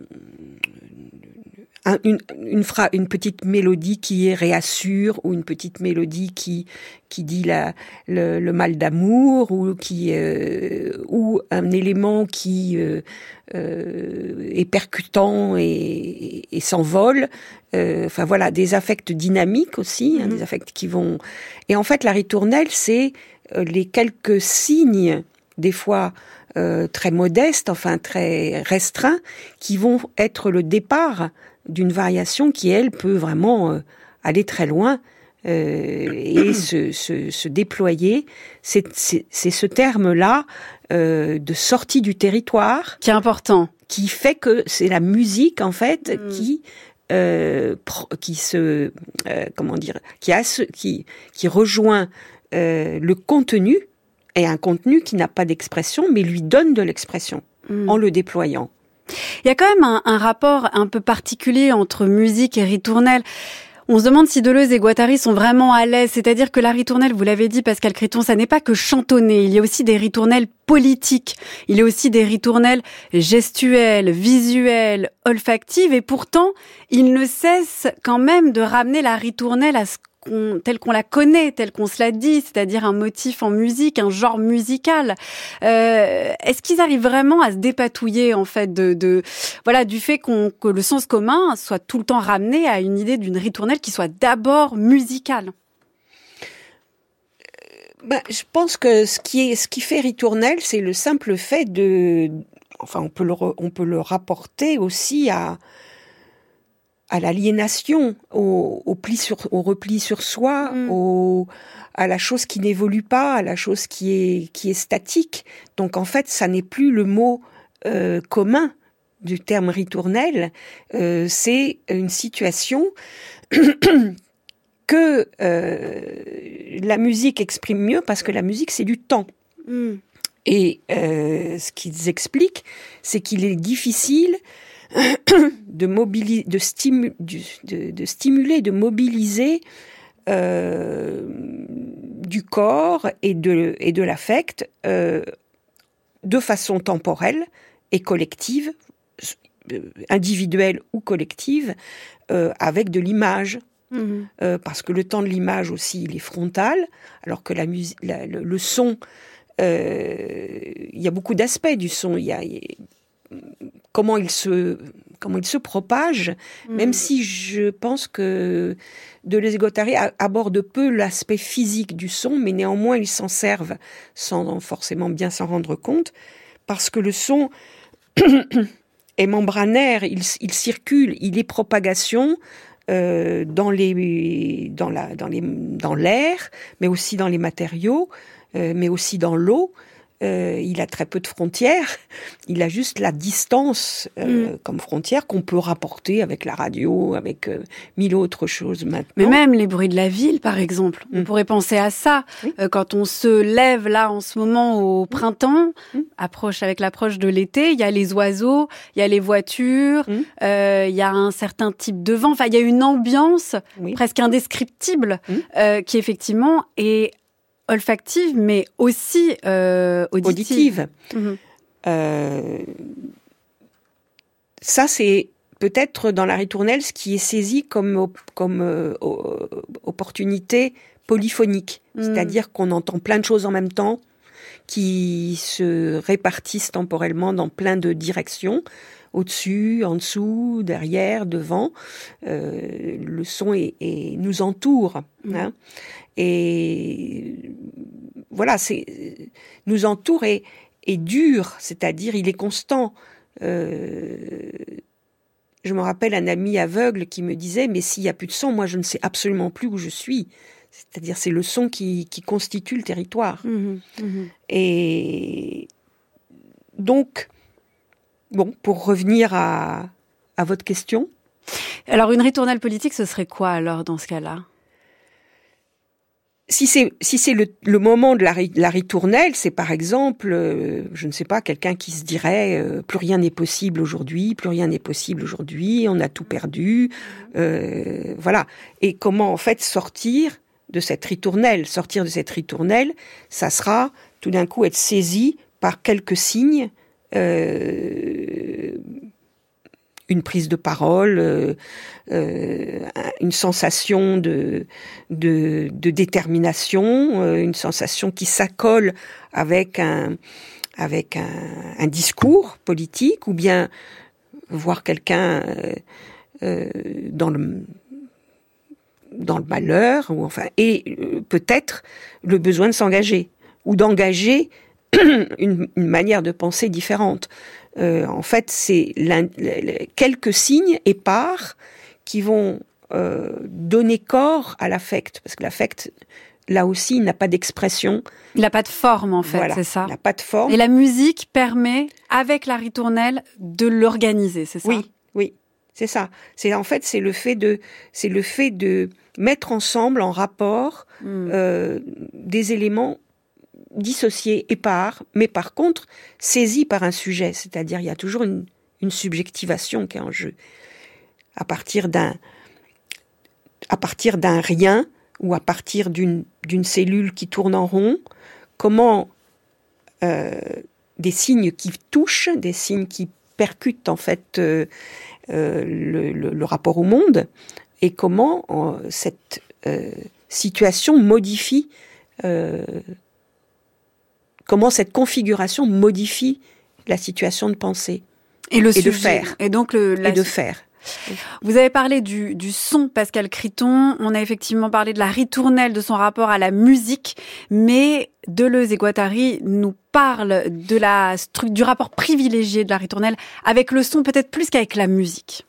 Une, une, fra- une petite mélodie qui réassure, ou une petite mélodie qui qui dit la, le, le mal d'amour, ou qui euh, ou un élément qui euh, euh, est percutant et, et, et s'envole. Euh, enfin voilà, des affects dynamiques aussi, hein, mmh. des affects qui vont. Et en fait, la ritournelle, c'est euh, les quelques signes, des fois euh, très modestes, enfin très restreints, qui vont être le départ d'une variation qui, elle, peut vraiment euh, aller très loin euh, et se, se, se déployer. C'est, c'est, c'est ce terme-là euh, de sortie du territoire qui est important, qui fait que c'est la musique, en fait, mmh. qui euh, pro, qui se euh, comment dire, qui a ce, qui qui rejoint euh, le contenu, et un contenu qui n'a pas d'expression, mais lui donne de l'expression mmh. en le déployant. Il y a quand même un, un rapport un peu particulier entre musique et ritournelle. On se demande si Deleuze et Guattari sont vraiment à l'aise. C'est-à-dire que la ritournelle, vous l'avez dit, Pascal Criton, ça n'est pas que chantonner. Il y a aussi des ritournelles politiques. Il y a aussi des ritournelles gestuelles, visuelles, olfactives. Et pourtant, il ne cesse quand même de ramener la ritournelle à ce qu'on, telle qu'on la connaît, telle qu'on se l'a dit, c'est-à-dire un motif en musique, un genre musical. Euh, est-ce qu'ils arrivent vraiment à se dépatouiller, en fait, de, de voilà, du fait qu'on, que le sens commun soit tout le temps ramené à une idée d'une ritournelle qui soit d'abord musicale? Ben, je pense que ce qui est, ce qui fait ritournelle, c'est le simple fait de, enfin, on peut le, on peut le rapporter aussi à, à l'aliénation, au, au pli sur, au repli sur soi, mmh. au, à la chose qui n'évolue pas, à la chose qui est, qui est statique. Donc, en fait, ça n'est plus le mot euh, commun du terme ritournelle, euh, c'est une situation que euh, la musique exprime mieux, parce que la musique, c'est du temps. Mmh. Et euh, ce qu'ils expliquent, c'est qu'il est difficile de, mobili- de, stimu- de, de stimuler, de mobiliser euh, du corps et de, et de l'affect euh, de façon temporelle et collective, individuelle ou collective, euh, avec de l'image. Mmh. Euh, parce que le temps de l'image aussi, il est frontal, alors que la musique, la, le, le son, euh, il y a beaucoup d'aspects du son. Il y a, il y a comment il se comment il se propage, mmh. même si je pense que Deleuze et Guattari aborde peu l'aspect physique du son, mais néanmoins ils s'en servent sans forcément bien s'en rendre compte, parce que le son est membranaire, il, il circule, il est propagation euh, dans les dans la dans les dans l'air, mais aussi dans les matériaux, euh, mais aussi dans l'eau. Euh, il a très peu de frontières, il a juste la distance euh, mmh. comme frontière qu'on peut rapporter avec la radio, avec euh, mille autres choses maintenant. Mais même les bruits de la ville, par exemple, mmh. on pourrait penser à ça. Oui. Euh, quand on se lève là en ce moment au printemps, mmh. approche avec l'approche de l'été, il y a les oiseaux, il y a les voitures, mmh. euh, il y a un certain type de vent, enfin il y a une ambiance oui. presque indescriptible mmh. euh, qui effectivement est olfactive, mais aussi euh, auditive. auditive. Mmh. Euh, ça, c'est peut-être dans la ritournelle ce qui est saisi comme, comme euh, opportunité polyphonique. Mmh. C'est-à-dire qu'on entend plein de choses en même temps, qui se répartissent temporellement dans plein de directions, au-dessus, en dessous, derrière, devant. Euh, le son est, est, nous entoure. Mmh. Hein. Et voilà, c'est, nous entoure et, et dure, c'est-à-dire il est constant. Euh, je me rappelle un ami aveugle qui me disait « Mais s'il n'y a plus de son, moi je ne sais absolument plus où je suis. » C'est-à-dire c'est le son qui, qui constitue le territoire. Mmh, mmh. Et donc, bon, pour revenir à, à votre question, Alors une ritournelle politique, ce serait quoi alors dans ce cas-là ? Si c'est si c'est le, le moment de la, la ritournelle, c'est par exemple, euh, je ne sais pas, quelqu'un qui se dirait euh, plus rien n'est possible aujourd'hui, plus rien n'est possible aujourd'hui, on a tout perdu, euh, voilà. Et comment en fait sortir de cette ritournelle ? Sortir de cette ritournelle, ça sera tout d'un coup être saisi par quelques signes, euh, une prise de parole, euh, euh, une sensation de, de, de détermination, euh, une sensation qui s'accole avec un, avec un, un discours politique, ou bien voir quelqu'un euh, euh, dans le dans le malheur, ou enfin, et euh, peut-être le besoin de s'engager ou d'engager une, une manière de penser différente. Euh, en fait, c'est quelques signes épars qui vont euh, donner corps à l'affect, parce que l'affect, là aussi, il n'a pas d'expression. Il n'a pas de forme, en fait, voilà, c'est ça. Il n'a pas de forme. Et la musique permet, avec la ritournelle, de l'organiser, c'est ça ? Oui, oui, c'est ça. C'est en fait, c'est le fait de, c'est le fait de mettre ensemble, en rapport, mmh. euh, des éléments dissociés, épars, mais par contre saisis par un sujet, c'est-à-dire il y a toujours une, une subjectivation qui est en jeu. À partir d'un, à partir d'un rien, ou à partir d'une, d'une cellule qui tourne en rond, comment euh, des signes qui touchent, des signes qui percutent en fait euh, euh, le, le, le rapport au monde, et comment euh, cette euh, situation modifie euh, comment cette configuration modifie la situation de pensée et, le et sujet, de faire. Et donc le, la... et de faire. Vous avez parlé du, du son, Pascal Criton. On a effectivement parlé de la ritournelle, de son rapport à la musique, mais Deleuze et Guattari nous parlent de la, du rapport privilégié de la ritournelle avec le son, peut-être plus qu'avec la musique.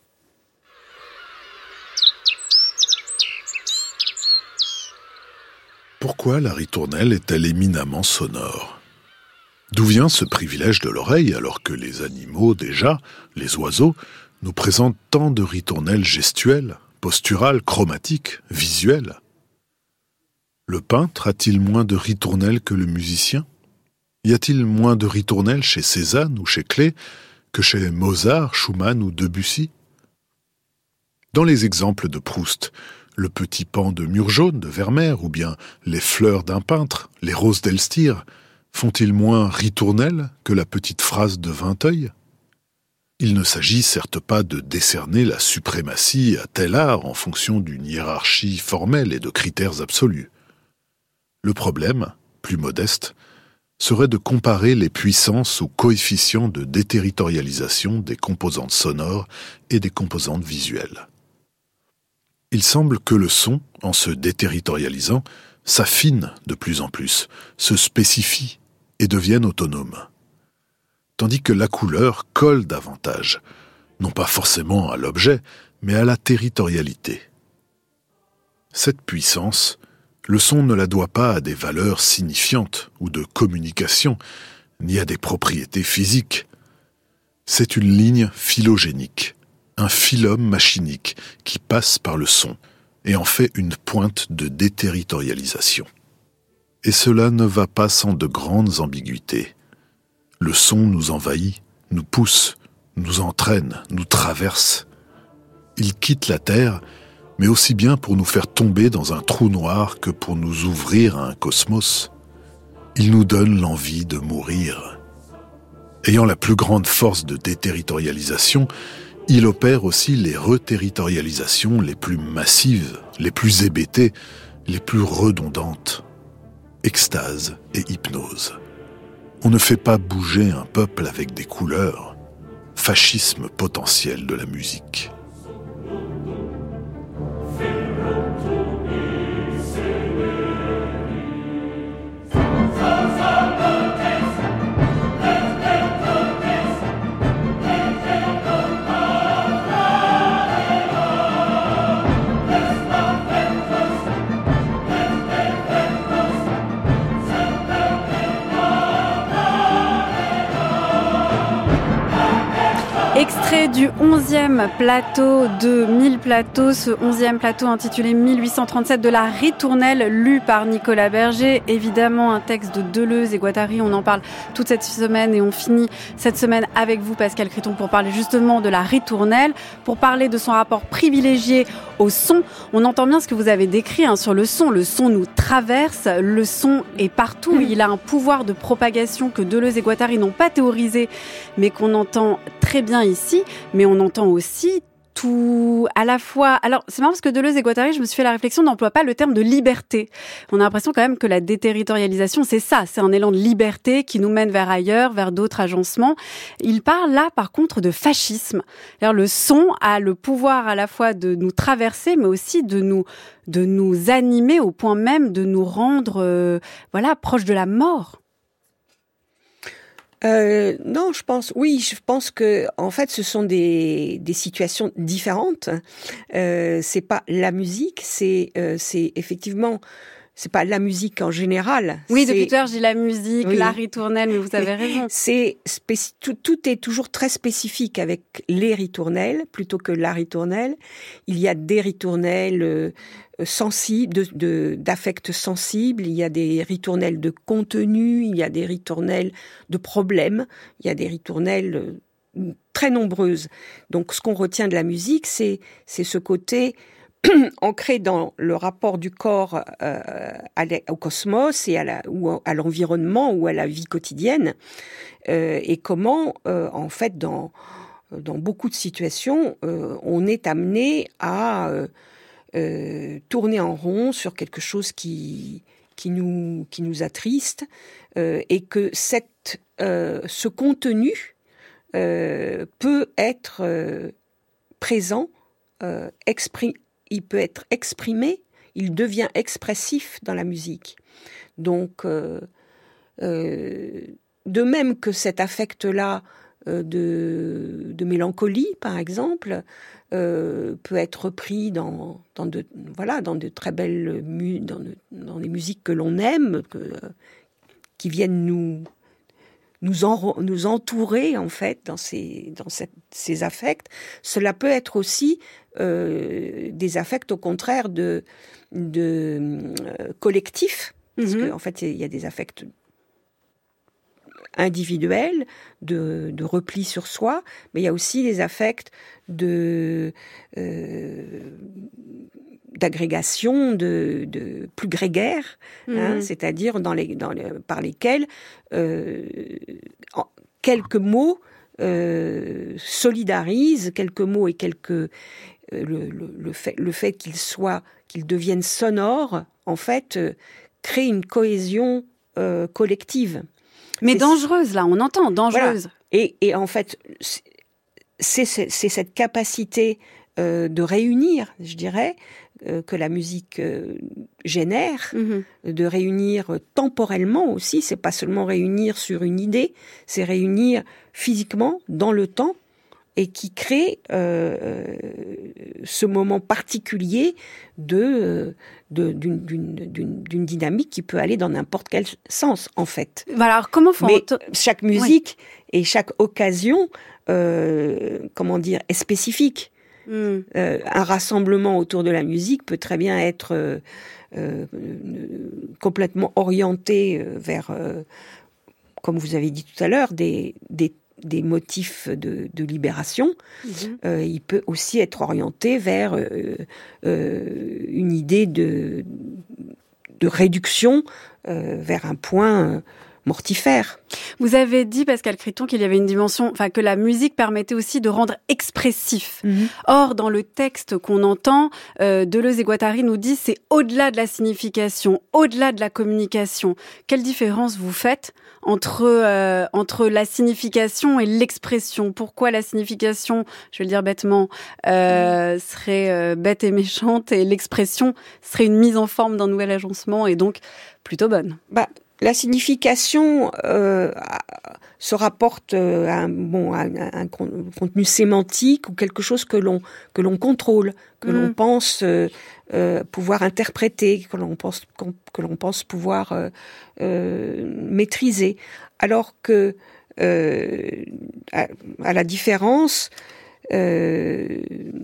Pourquoi la ritournelle est-elle éminemment sonore ? D'où vient ce privilège de l'oreille alors que les animaux, déjà, les oiseaux, nous présentent tant de ritournelles gestuelles, posturales, chromatiques, visuelles ? Le peintre a-t-il moins de ritournelles que le musicien ? Y a-t-il moins de ritournelles chez Cézanne ou chez Klee que chez Mozart, Schumann ou Debussy ? Dans les exemples de Proust, le petit pan de mur jaune de Vermeer ou bien les fleurs d'un peintre, les roses d'Elstir, font-ils moins ritournelles que la petite phrase de Vinteuil ? Il ne s'agit certes pas de décerner la suprématie à tel art en fonction d'une hiérarchie formelle et de critères absolus. Le problème, plus modeste, serait de comparer les puissances ou coefficients de déterritorialisation des composantes sonores et des composantes visuelles. Il semble que le son, en se déterritorialisant, s'affine de plus en plus, se spécifie et devienne autonome. Tandis que la couleur colle davantage, non pas forcément à l'objet, mais à la territorialité. Cette puissance, le son ne la doit pas à des valeurs signifiantes ou de communication, ni à des propriétés physiques. C'est une ligne phylogénique, un phylum machinique qui passe par le son et en fait une pointe de déterritorialisation. Et cela ne va pas sans de grandes ambiguïtés. Le son nous envahit, nous pousse, nous entraîne, nous traverse. Il quitte la Terre, mais aussi bien pour nous faire tomber dans un trou noir que pour nous ouvrir à un cosmos. Il nous donne l'envie de mourir. Ayant la plus grande force de déterritorialisation, il opère aussi les reterritorialisations les plus massives, les plus hébétées, les plus redondantes. Extase et hypnose. On ne fait pas bouger un peuple avec des couleurs. Fascisme potentiel de la musique. Extrait Extrait du onzième plateau de mille plateaux, ce onzième plateau intitulé mille huit cent trente-sept de la ritournelle, lu par Nicolas Berger. Évidemment, un texte de Deleuze et Guattari, on en parle toute cette semaine et on finit cette semaine avec vous, Pascal Criton, pour parler justement de la ritournelle, pour parler de son rapport privilégié au son. On entend bien ce que vous avez décrit hein, sur le son. Le son nous traverse, le son est partout. Mmh. Il a un pouvoir de propagation que Deleuze et Guattari n'ont pas théorisé, mais qu'on entend très bien ici. Mais on entend aussi tout à la fois. Alors, c'est marrant parce que Deleuze et Guattari, je me suis fait la réflexion, n'emploient pas le terme de liberté. On a l'impression quand même que la déterritorialisation, c'est ça, c'est un élan de liberté qui nous mène vers ailleurs, vers d'autres agencements. Il parle là, par contre, de fascisme. Alors, le son a le pouvoir à la fois de nous traverser, mais aussi de nous, de nous animer au point même de nous rendre, euh, voilà, proches de la mort. Euh, non, je pense, oui, je pense que, en fait, ce sont des, des situations différentes. Euh, c'est pas la musique, c'est, euh, c'est effectivement, c'est pas la musique en général. Oui, c'est... depuis tout à l'heure, j'ai la musique, oui. La ritournelle, mais vous avez raison. C'est spéci... tout, tout est toujours très spécifique avec les ritournelles plutôt que la ritournelle. Il y a des ritournelles euh, sensibles, de, de, d'affects sensibles. Il y a des ritournelles de contenu. Il y a des ritournelles de problèmes. Il y a des ritournelles euh, très nombreuses. Donc, ce qu'on retient de la musique, c'est, c'est ce côté ancré dans le rapport du corps euh, à au cosmos et à, la, ou à l'environnement ou à la vie quotidienne, euh, et comment, euh, en fait, dans, dans beaucoup de situations, euh, on est amené à euh, euh, tourner en rond sur quelque chose qui, qui, nous, qui nous attriste, euh, et que cette, euh, ce contenu euh, peut être euh, présent, euh, exprimé, il peut être exprimé, il devient expressif dans la musique. Donc, euh, euh, de même que cet affect-là euh, de, de mélancolie, par exemple, euh, peut être pris dans, dans, de, voilà, dans de très belles mu- dans, de, dans des musiques que l'on aime, que, euh, qui viennent nous nous, en, nous entourer, en fait, dans ces, dans cette, ces affects. Cela peut être aussi euh, des affects, au contraire, de, de euh, collectifs, parce mm-hmm. qu'en fait, il y a des affects individuels, de, de repli sur soi, mais il y a aussi des affects de... Euh, d'agrégation, de, de plus grégaire, mmh. hein, c'est-à-dire dans les, dans les, par lesquels euh, en, quelques mots euh, solidarisent, quelques mots et quelques euh, le, le, le fait, le fait qu'ils soient, qu'ils deviennent sonores, en fait, euh, crée une cohésion euh, collective. Mais c'est, dangereuse, là, on entend, dangereuse. Voilà. Et, et en fait, c'est, c'est, c'est cette capacité euh, de réunir, je dirais, euh, que la musique euh, génère, mmh. de réunir temporellement aussi. C'est pas seulement réunir sur une idée, c'est réunir physiquement dans le temps et qui crée euh, ce moment particulier de, de d'une, d'une, d'une, d'une dynamique qui peut aller dans n'importe quel sens en fait. Alors comment faut Mais chaque musique oui. et chaque occasion, euh, comment dire, est spécifique. Mm. Euh, un rassemblement autour de la musique peut très bien être euh, euh, complètement orienté vers, euh, comme vous avez dit tout à l'heure, des, des, des motifs de, de libération. Mm-hmm. Euh, il peut aussi être orienté vers euh, euh, une idée de, de réduction euh, vers un point euh, mortifère. Vous avez dit, Pascal Criton, qu'il y avait une dimension, enfin que la musique permettait aussi de rendre expressif. Mm-hmm. Or, dans le texte qu'on entend, euh, Deleuze et Guattari nous disent c'est au-delà de la signification, au-delà de la communication. Quelle différence vous faites entre euh, entre la signification et l'expression? Pourquoi la signification, je vais le dire bêtement, euh, serait euh, bête et méchante et l'expression serait une mise en forme d'un nouvel agencement et donc plutôt bonne? Bah. La signification euh, se rapporte à un, bon, à un, à un contenu sémantique ou quelque chose que l'on que l'on contrôle, que mmh. l'on pense euh, euh, pouvoir interpréter, que l'on pense que l'on pense pouvoir euh, euh, maîtriser, alors que euh, à, à la différence euh,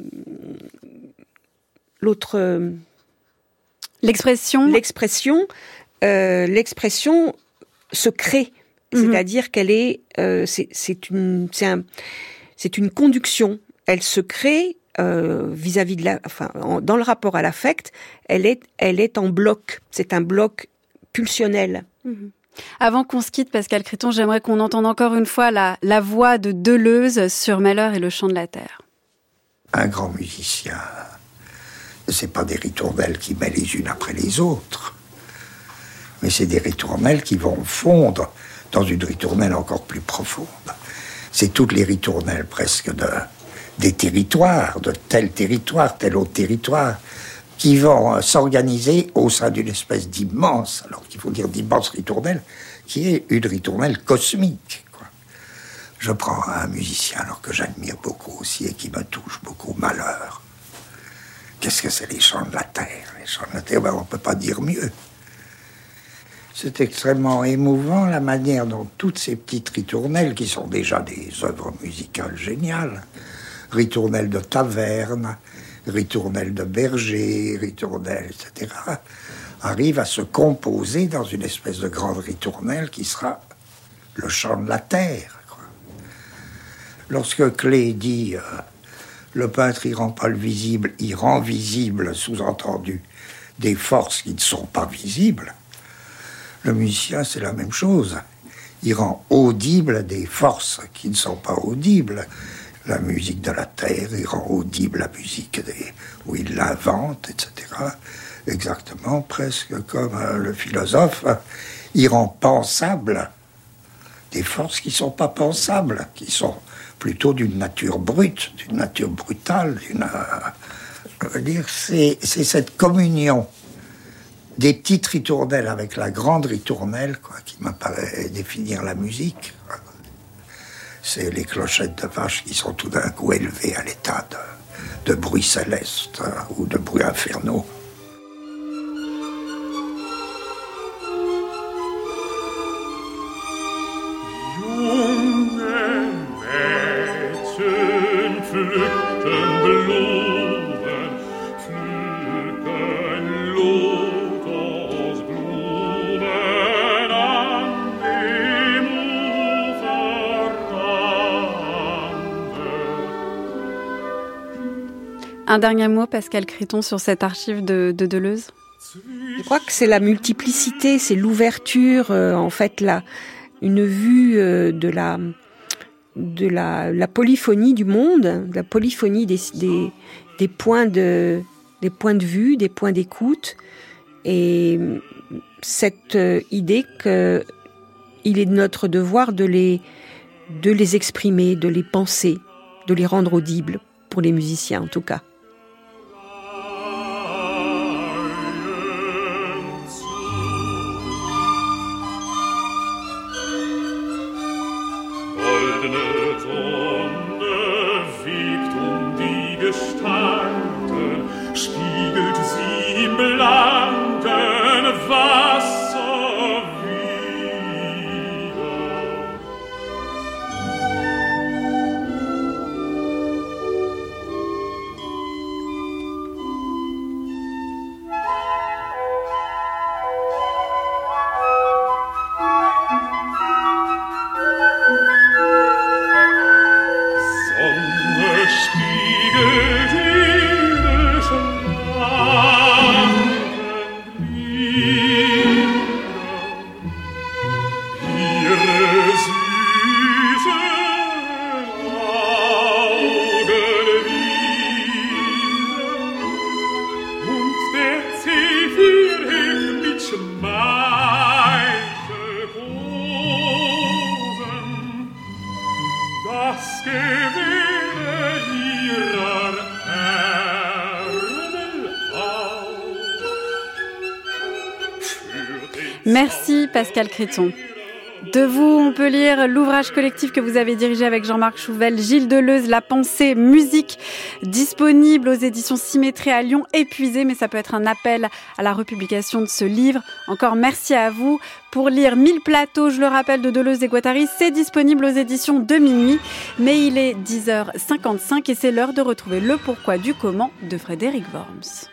l'autre... L'expression L'expression, euh, l'expression se crée. Mm-hmm. C'est-à-dire qu'elle est... Euh, c'est, c'est, une, c'est, un, c'est une conduction. Elle se crée euh, vis-à-vis de la... Enfin, en, dans le rapport à l'affect, elle est, elle est en bloc. C'est un bloc pulsionnel. Mm-hmm. Avant qu'on se quitte, Pascal Criton, j'aimerais qu'on entende encore une fois la, la voix de Deleuze sur Malheur et le chant de la terre. Un grand musicien, c'est pas des ritournelles qui met les unes après les autres, mais c'est des ritournelles qui vont fondre dans une ritournelle encore plus profonde. C'est toutes les ritournelles presque de, des territoires, de tel territoire, tel autre territoire, qui vont s'organiser au sein d'une espèce d'immense, alors qu'il faut dire d'immense ritournelle, qui est une ritournelle cosmique, quoi. Je prends un musicien alors que j'admire beaucoup aussi et qui me touche beaucoup, Malheur. Qu'est-ce que c'est les chants de la terre? Les chants de la terre, ben, on ne peut pas dire mieux. C'est extrêmement émouvant la manière dont toutes ces petites ritournelles, qui sont déjà des œuvres musicales géniales, ritournelles de taverne, ritournelles de berger, ritournelles, et cetera, arrivent à se composer dans une espèce de grande ritournelle qui sera le chant de la terre, quoi. Lorsque Klee dit euh, le peintre, il rend pas le visible, il rend visible, sous-entendu, des forces qui ne sont pas visibles, le musicien, c'est la même chose. Il rend audible des forces qui ne sont pas audibles. La musique de la terre, il rend audible la musique des, où il l'invente, et cetera. Exactement, presque comme euh, le philosophe, il rend pensable des forces qui ne sont pas pensables, qui sont plutôt d'une nature brute, d'une nature brutale. D'une, euh, je veux dire, c'est, c'est cette communion des petites ritournelles avec la grande ritournelle, quoi, qui m'apparaît définir la musique. C'est les clochettes de vache qui sont tout d'un coup élevées à l'état de, de bruit céleste euh, ou de bruit infernaux. Un dernier mot, Pascal Criton, sur cette archive de, de Deleuze. Je crois que c'est la multiplicité, c'est l'ouverture, euh, en fait, la, une vue euh, de la de la, la polyphonie du monde, de la polyphonie des, des, des, points de, des points de vue, des points d'écoute, et cette euh, idée qu'il est de notre devoir de les, de les exprimer, de les penser, de les rendre audibles, pour les musiciens en tout cas. Merci Pascal Criton. De vous, on peut lire l'ouvrage collectif que vous avez dirigé avec Jean-Marc Chouvel, Gilles Deleuze, La pensée, musique, disponible aux éditions Symétrie à Lyon, épuisé, mais ça peut être un appel à la republication de ce livre. Encore merci à vous. Pour lire Mille plateaux, je le rappelle, de Deleuze et Guattari, c'est disponible aux éditions de Minuit. Mais il est dix heures cinquante-cinq et c'est l'heure de retrouver le pourquoi du comment de Frédéric Worms.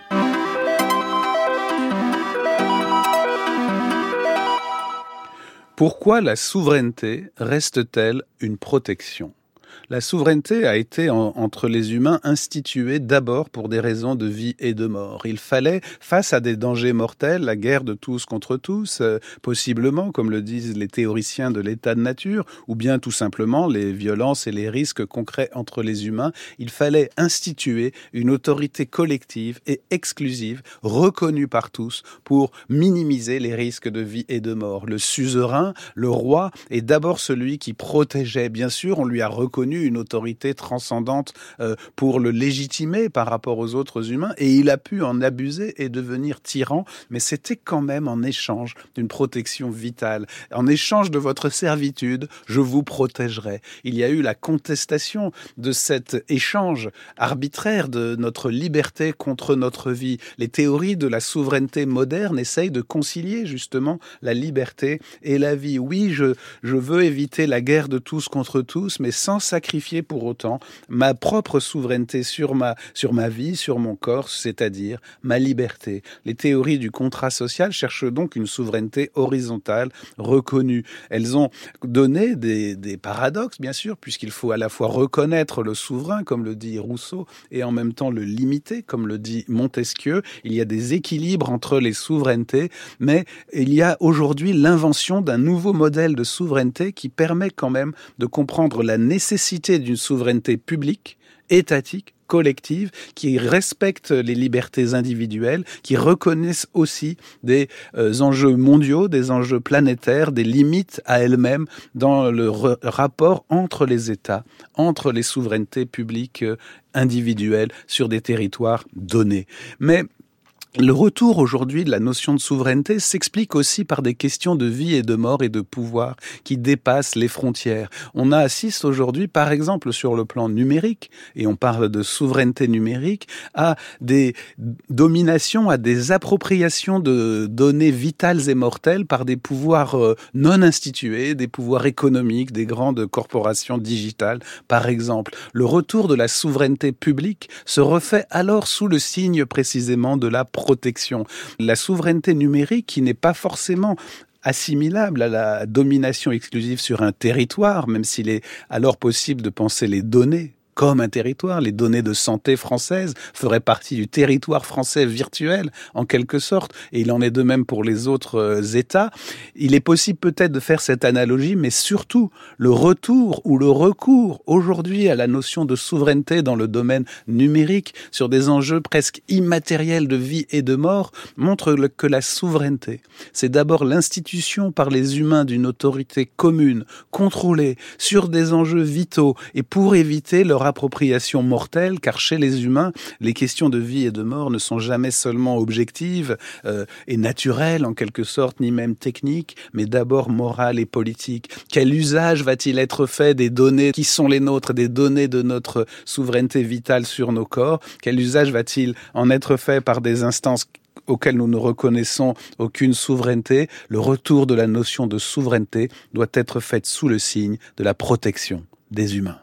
Pourquoi la souveraineté reste-t-elle une protection ? La souveraineté a été en, entre les humains instituée d'abord pour des raisons de vie et de mort. Il fallait, face à des dangers mortels, la guerre de tous contre tous, euh, possiblement, comme le disent les théoriciens de l'état de nature, ou bien tout simplement les violences et les risques concrets entre les humains, il fallait instituer une autorité collective et exclusive, reconnue par tous, pour minimiser les risques de vie et de mort. Le suzerain, le roi, est d'abord celui qui protégeait. Bien sûr, on lui a reconnu une autorité transcendante euh, pour le légitimer par rapport aux autres humains, et il a pu en abuser et devenir tyran, mais c'était quand même en échange d'une protection vitale. En échange de votre servitude, je vous protégerai. Il y a eu la contestation de cet échange arbitraire de notre liberté contre notre vie. Les théories de la souveraineté moderne essayent de concilier justement la liberté et la vie. Oui, je, je veux éviter la guerre de tous contre tous, mais sans sacrifier pour autant ma propre souveraineté sur ma, sur ma vie, sur mon corps, c'est-à-dire ma liberté. Les théories du contrat social cherchent donc une souveraineté horizontale, reconnue. Elles ont donné des, des paradoxes, bien sûr, puisqu'il faut à la fois reconnaître le souverain, comme le dit Rousseau, et en même temps le limiter, comme le dit Montesquieu. Il y a des équilibres entre les souverainetés, mais il y a aujourd'hui l'invention d'un nouveau modèle de souveraineté qui permet quand même de comprendre la nécessité d'une souveraineté publique, étatique, collective, qui respecte les libertés individuelles, qui reconnaissent aussi des euh, enjeux mondiaux, des enjeux planétaires, des limites à elles-mêmes dans le re- rapport entre les États, entre les souverainetés publiques euh, individuelles sur des territoires donnés. Mais le retour aujourd'hui de la notion de souveraineté s'explique aussi par des questions de vie et de mort et de pouvoir qui dépassent les frontières. On assiste aujourd'hui, par exemple, sur le plan numérique, et on parle de souveraineté numérique, à des dominations, à des appropriations de données vitales et mortelles par des pouvoirs non institués, des pouvoirs économiques, des grandes corporations digitales, par exemple. Le retour de la souveraineté publique se refait alors sous le signe précisément de la protection. La souveraineté numérique, qui n'est pas forcément assimilable à la domination exclusive sur un territoire, même s'il est alors possible de penser les données comme un territoire. Les données de santé françaises feraient partie du territoire français virtuel, en quelque sorte, et il en est de même pour les autres euh, États. Il est possible peut-être de faire cette analogie, mais surtout, le retour ou le recours aujourd'hui à la notion de souveraineté dans le domaine numérique, sur des enjeux presque immatériels de vie et de mort, montre le, que la souveraineté, c'est d'abord l'institution par les humains d'une autorité commune, contrôlée, sur des enjeux vitaux, et pour éviter leur appropriation mortelle, car chez les humains, les questions de vie et de mort ne sont jamais seulement objectives euh, et naturelles en quelque sorte, ni même techniques, mais d'abord morales et politiques. Quel usage va-t-il être fait des données qui sont les nôtres, des données de notre souveraineté vitale sur nos corps? Quel usage va-t-il en être fait par des instances auxquelles nous ne reconnaissons aucune souveraineté? Le retour de la notion de souveraineté doit être fait sous le signe de la protection des humains.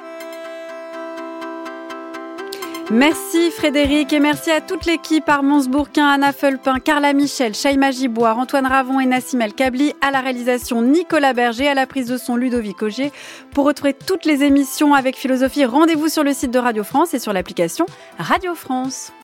Merci Frédéric et merci à toute l'équipe, Armance Bourquin, Anna Fulpin, Carla Michel, Shaima Giboire, Antoine Ravon et Nassim El Kabli, à la réalisation Nicolas Berger, à la prise de son Ludovic Augier. Pour retrouver toutes les émissions avec Philosophie, rendez-vous sur le site de Radio France et sur l'application Radio France.